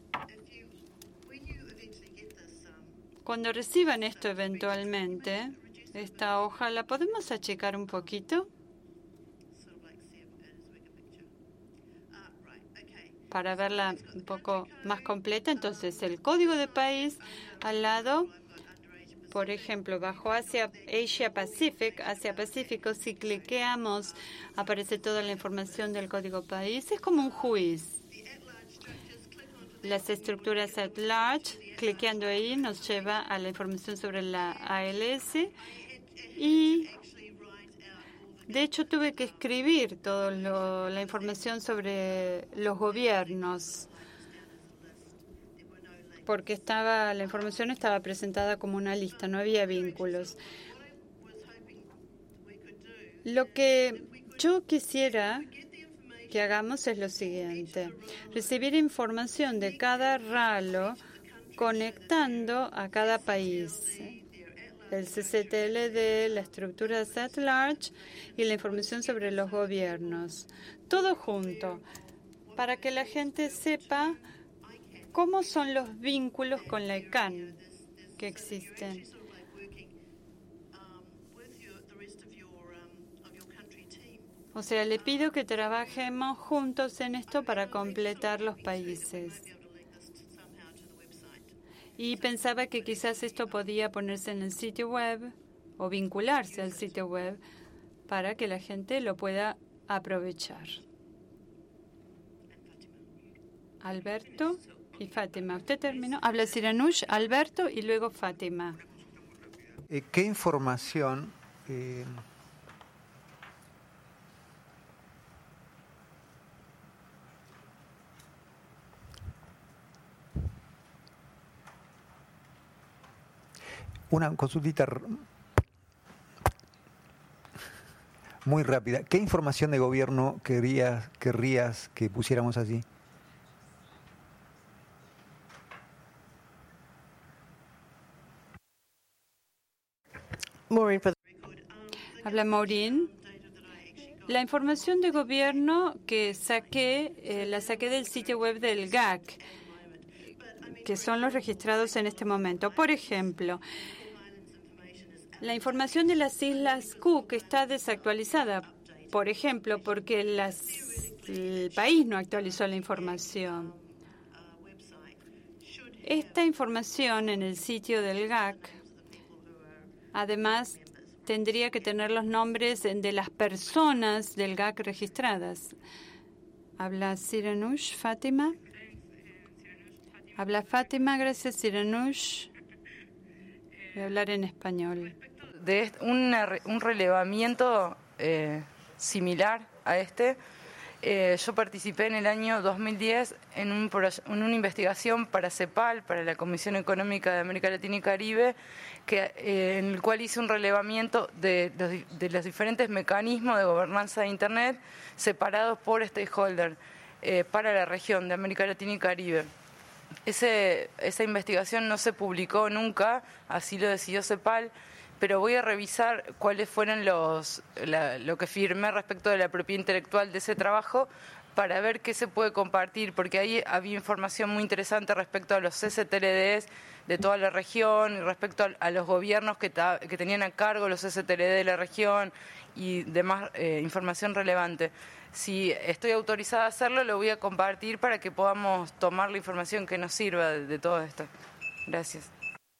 Cuando reciban esto eventualmente, esta hoja, ¿la podemos achicar un poquito? Para verla un poco más completa. Entonces, el código de país al lado, por ejemplo, bajo Asia, Asia Pacific, Asia Pacífico, si cliqueamos, aparece toda la información del código país. Es como un juiz. Las estructuras at large, cliqueando ahí, nos lleva a la información sobre la A L S y, de hecho, tuve que escribir toda la información sobre los gobiernos porque estaba la información estaba presentada como una lista, no había vínculos. Lo que yo quisiera que hagamos es lo siguiente: recibir información de cada R A L O conectando a cada país. El C C T L D, la estructura at large y la información sobre los gobiernos. Todo junto, para que la gente sepa cómo son los vínculos con la I C A N que existen. O sea, le pido que trabajemos juntos en esto para completar los países. Y pensaba que quizás esto podía ponerse en el sitio web o vincularse al sitio web para que la gente lo pueda aprovechar. Alberto y Fátima. ¿Usted terminó? Habla Siranush, Alberto y luego Fátima. Eh, ¿Qué información... Eh, Una consultita muy rápida. ¿Qué información de gobierno querías, querrías que pusiéramos allí? Habla Maureen. La información de gobierno que saqué, eh, la saqué del sitio web del G A C, que son los registrados en este momento. Por ejemplo, la información de las Islas Cook está desactualizada, por ejemplo, porque las, el país no actualizó la información. Esta información en el sitio del G A C, además, tendría que tener los nombres de las personas del G A C registradas. Habla Siranush, Fátima. Habla Fátima, gracias Siranush. Voy a hablar en español. De una, un relevamiento eh, similar a este, eh, yo participé en el año dos mil diez en, un, en una investigación para CEPAL, para la Comisión Económica de América Latina y Caribe, que, eh, en el cual hice un relevamiento de, de, de los diferentes mecanismos de gobernanza de Internet separados por stakeholder eh, para la región de América Latina y Caribe. Ese, esa investigación no se publicó nunca, así lo decidió CEPAL, pero voy a revisar cuáles fueron los la, lo que firmé respecto de la propiedad intelectual de ese trabajo para ver qué se puede compartir, porque ahí había información muy interesante respecto a los C C T L Ds de toda la región y respecto a, a los gobiernos que, ta, que tenían a cargo los C C T L D de la región y demás eh, información relevante. Si estoy autorizada a hacerlo, lo voy a compartir para que podamos tomar la información que nos sirva de, de todo esto. Gracias.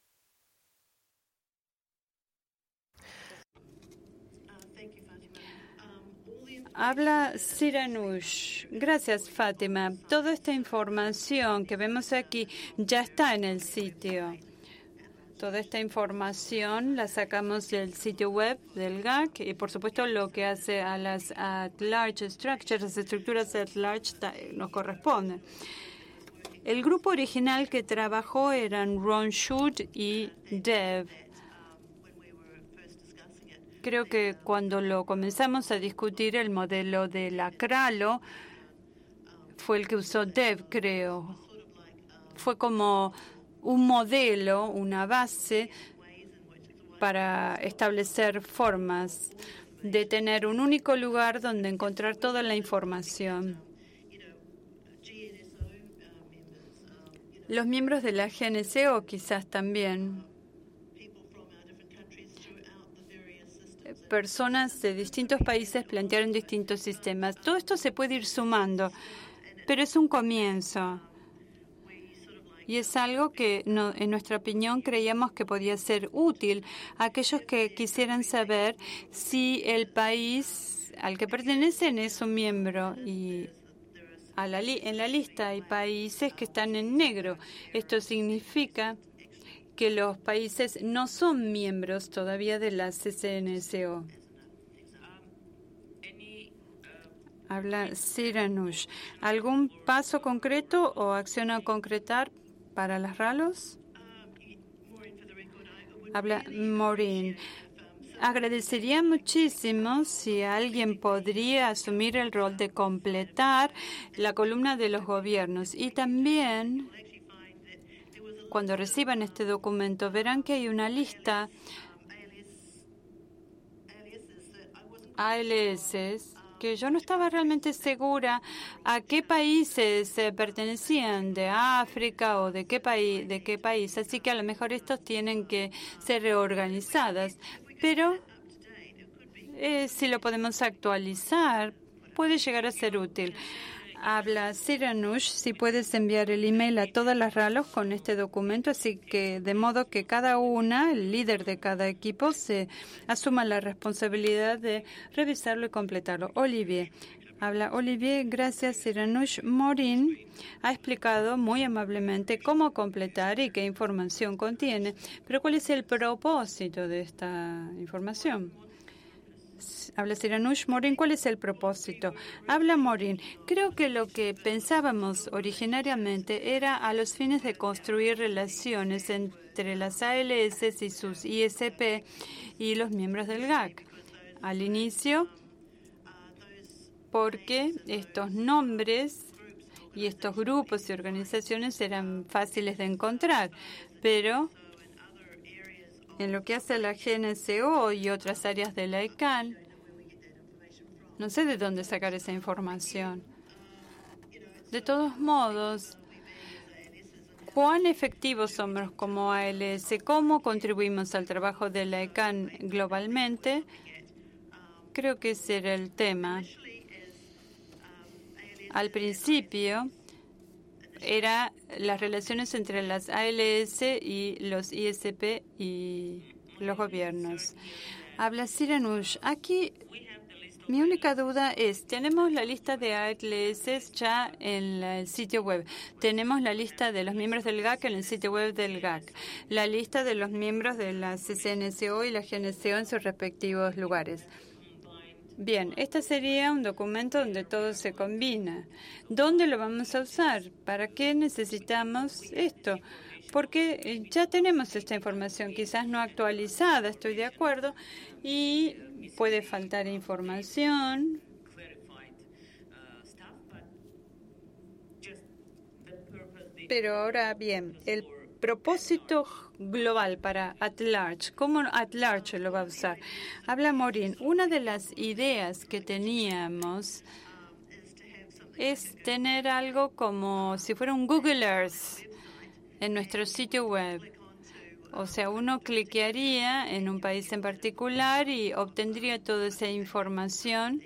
Habla Siranush. Gracias, Fátima. Toda esta información que vemos aquí ya está en el sitio. Toda esta información la sacamos del sitio web del G A C y, por supuesto, lo que hace a las at-large structures, las estructuras at-large, nos corresponde. El grupo original que trabajó eran Ron Shute y Dev. Creo que cuando lo comenzamos a discutir, el modelo de la Kralo fue el que usó Dev, creo. Fue como un modelo, una base para establecer formas de tener un único lugar donde encontrar toda la información. Los miembros de la G N C O quizás también. Personas de distintos países plantearon distintos sistemas. Todo esto se puede ir sumando, pero es un comienzo. Y es algo que, no, en nuestra opinión, creíamos que podía ser útil a aquellos que quisieran saber si el país al que pertenecen es un miembro. Y a la li en la lista hay países que están en negro. Esto significa que los países no son miembros todavía de la C C N S O. Habla Siranush. ¿Algún paso concreto o acción a concretar para las RALOS? Habla Maureen. Agradecería muchísimo si alguien podría asumir el rol de completar la columna de los gobiernos. Y también, cuando reciban este documento, verán que hay una lista A L S que yo no estaba realmente segura a qué países eh, pertenecían, de África o de qué país, de qué país. Así que a lo mejor estos tienen que ser reorganizadas. Pero eh, si lo podemos actualizar, puede llegar a ser útil. Habla Siranush, si puedes enviar el email a todas las RALOS con este documento, así que de modo que cada una, el líder de cada equipo, se asuma la responsabilidad de revisarlo y completarlo. Olivier. Habla Olivier, gracias Siranush. Maureen ha explicado muy amablemente cómo completar y qué información contiene, pero ¿cuál es el propósito de esta información? Habla Siranush. Maureen, ¿cuál es el propósito? Habla Maureen. Creo que lo que pensábamos originariamente era a los fines de construir relaciones entre las A L S y sus I S P y los miembros del G A C. Al inicio, porque estos nombres y estos grupos y organizaciones eran fáciles de encontrar, pero en lo que hace a la G N C O y otras áreas de la I C A N, no sé de dónde sacar esa información. De todos modos, ¿cuán efectivos somos como A L S? ¿Cómo contribuimos al trabajo de la I C A N globalmente? Creo que ese era el tema. Al principio, era las relaciones entre las A L S y los I S P y los gobiernos. Habla Siranush. Aquí mi única duda es, tenemos la lista de A L S ya en el sitio web. Tenemos la lista de los miembros del G A C en el sitio web del G A C. La lista de los miembros de la C C N S O y la G N C O en sus respectivos lugares. Bien, este sería un documento donde todo se combina. ¿Dónde lo vamos a usar? ¿Para qué necesitamos esto? Porque ya tenemos esta información, quizás no actualizada, estoy de acuerdo, y puede faltar información. Pero ahora bien, el propósito global para at-large, ¿cómo at-large lo va a usar? Habla Maureen. Una de las ideas que teníamos es tener algo como si fuera un Google Earth en nuestro sitio web. O sea, uno cliquearía en un país en particular y obtendría toda esa información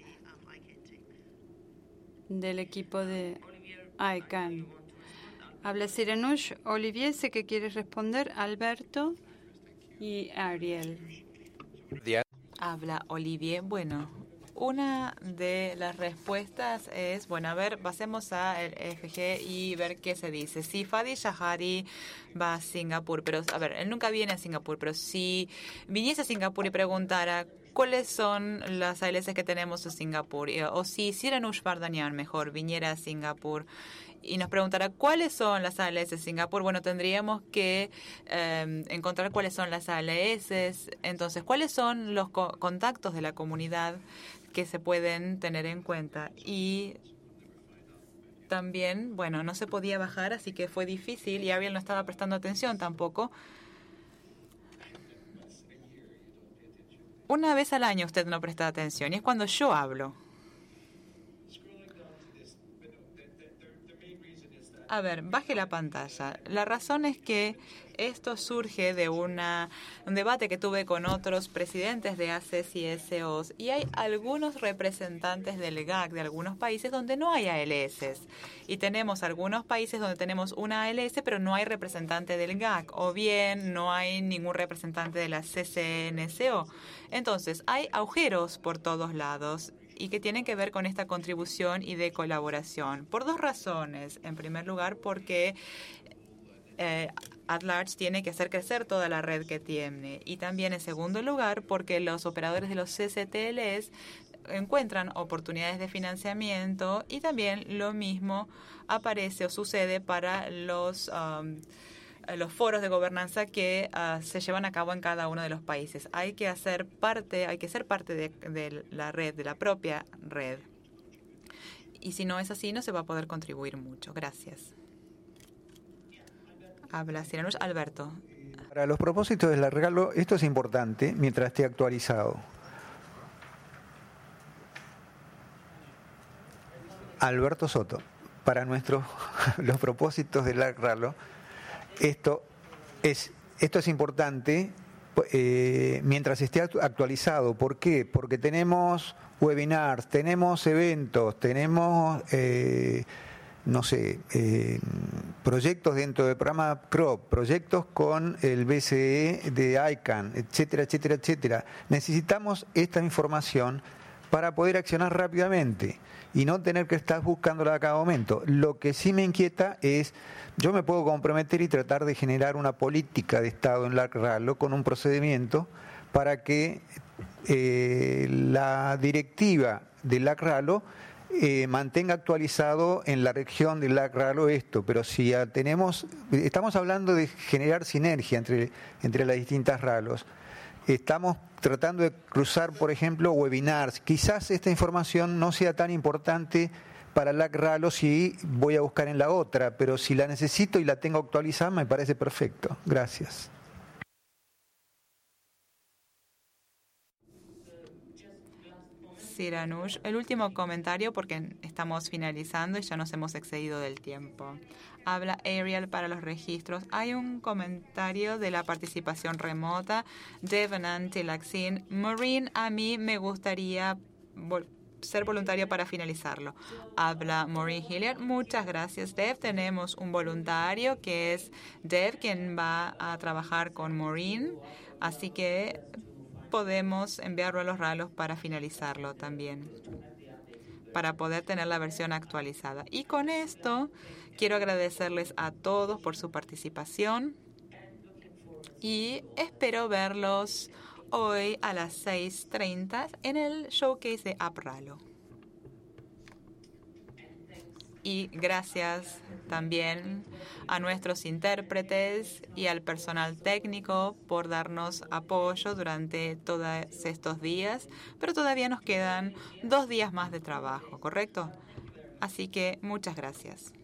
del equipo de I C A N. Habla Siranush. Olivier, sé que quieres responder. Alberto y Ariel. Habla Olivier. Bueno, Una de las respuestas es, bueno, a ver, pasemos a el E F G y ver qué se dice. Si Fadi Shahari va a Singapur, pero, a ver, él nunca viene a Singapur, pero si viniese a Singapur y preguntara cuáles son las A L S que tenemos en Singapur, o si Siranush Vardanian, mejor, viniera a Singapur y nos preguntara cuáles son las A L S de Singapur, bueno, tendríamos que eh, encontrar cuáles son las A L S, entonces, cuáles son los co- contactos de la comunidad que se pueden tener en cuenta. Y también, bueno, no se podía bajar, así que fue difícil y Ariel no estaba prestando atención tampoco. Una vez al año usted no presta atención y es cuando yo hablo. A ver, baje la pantalla. La razón es que esto surge de una, un debate que tuve con otros presidentes de A C E S y S O S y hay algunos representantes del G A C de algunos países donde no hay A L S y tenemos algunos países donde tenemos una A L S pero no hay representante del G A C o bien no hay ningún representante de la C C N S O. Entonces, hay agujeros por todos lados y que tienen que ver con esta contribución y de colaboración. Por dos razones. En primer lugar, porque eh, AtLarge tiene que hacer crecer toda la red que tiene. Y también, en segundo lugar, porque los operadores de los C C T Ls encuentran oportunidades de financiamiento y también lo mismo aparece o sucede para los... Um, los foros de gobernanza que uh, se llevan a cabo en cada uno de los países. Hay que hacer parte, hay que ser parte de, de la red, de la propia red. Y si no es así, no se va a poder contribuir mucho. Gracias. Habla Siranush. Alberto. Para los propósitos del regalo, esto es importante mientras esté actualizado. Alberto Soto. Para nuestros los propósitos del regalo, Esto es, esto es importante eh, mientras esté actualizado. ¿Por qué? Porque tenemos webinars, tenemos eventos, tenemos, eh, no sé, eh, proyectos dentro del programa C R O P, proyectos con el B C E de I C A N, etcétera, etcétera, etcétera. Necesitamos esta información para poder accionar rápidamente y no tener que estar buscándola a cada momento. Lo que sí me inquieta es, yo me puedo comprometer y tratar de generar una política de Estado en LACRALO con un procedimiento para que eh, la directiva de LACRALO eh, mantenga actualizado en la región de LACRALO esto, pero si ya tenemos, estamos hablando de generar sinergia entre, entre las distintas RALOs. Estamos tratando de cruzar, por ejemplo, webinars. Quizás esta información no sea tan importante para LACRALO si voy a buscar en la otra, pero si la necesito y la tengo actualizada, me parece perfecto. Gracias. Siranush, el último comentario porque estamos finalizando y ya nos hemos excedido del tiempo. Habla Ariel para los registros. Hay un comentario de la participación remota. Devanant Tilaxin. Maureen, a mí me gustaría vol- ser voluntario para finalizarlo. Habla Maureen Hilliard. Muchas gracias, Dev. Tenemos un voluntario que es Dev, quien va a trabajar con Maureen. Así que podemos enviarlo a los ralos para finalizarlo también, para poder tener la versión actualizada. Y con esto quiero agradecerles a todos por su participación y espero verlos hoy a las seis treinta en el showcase de AppRalo. Y gracias también a nuestros intérpretes y al personal técnico por darnos apoyo durante todos estos días, pero todavía nos quedan dos días más de trabajo, ¿correcto? Así que muchas gracias.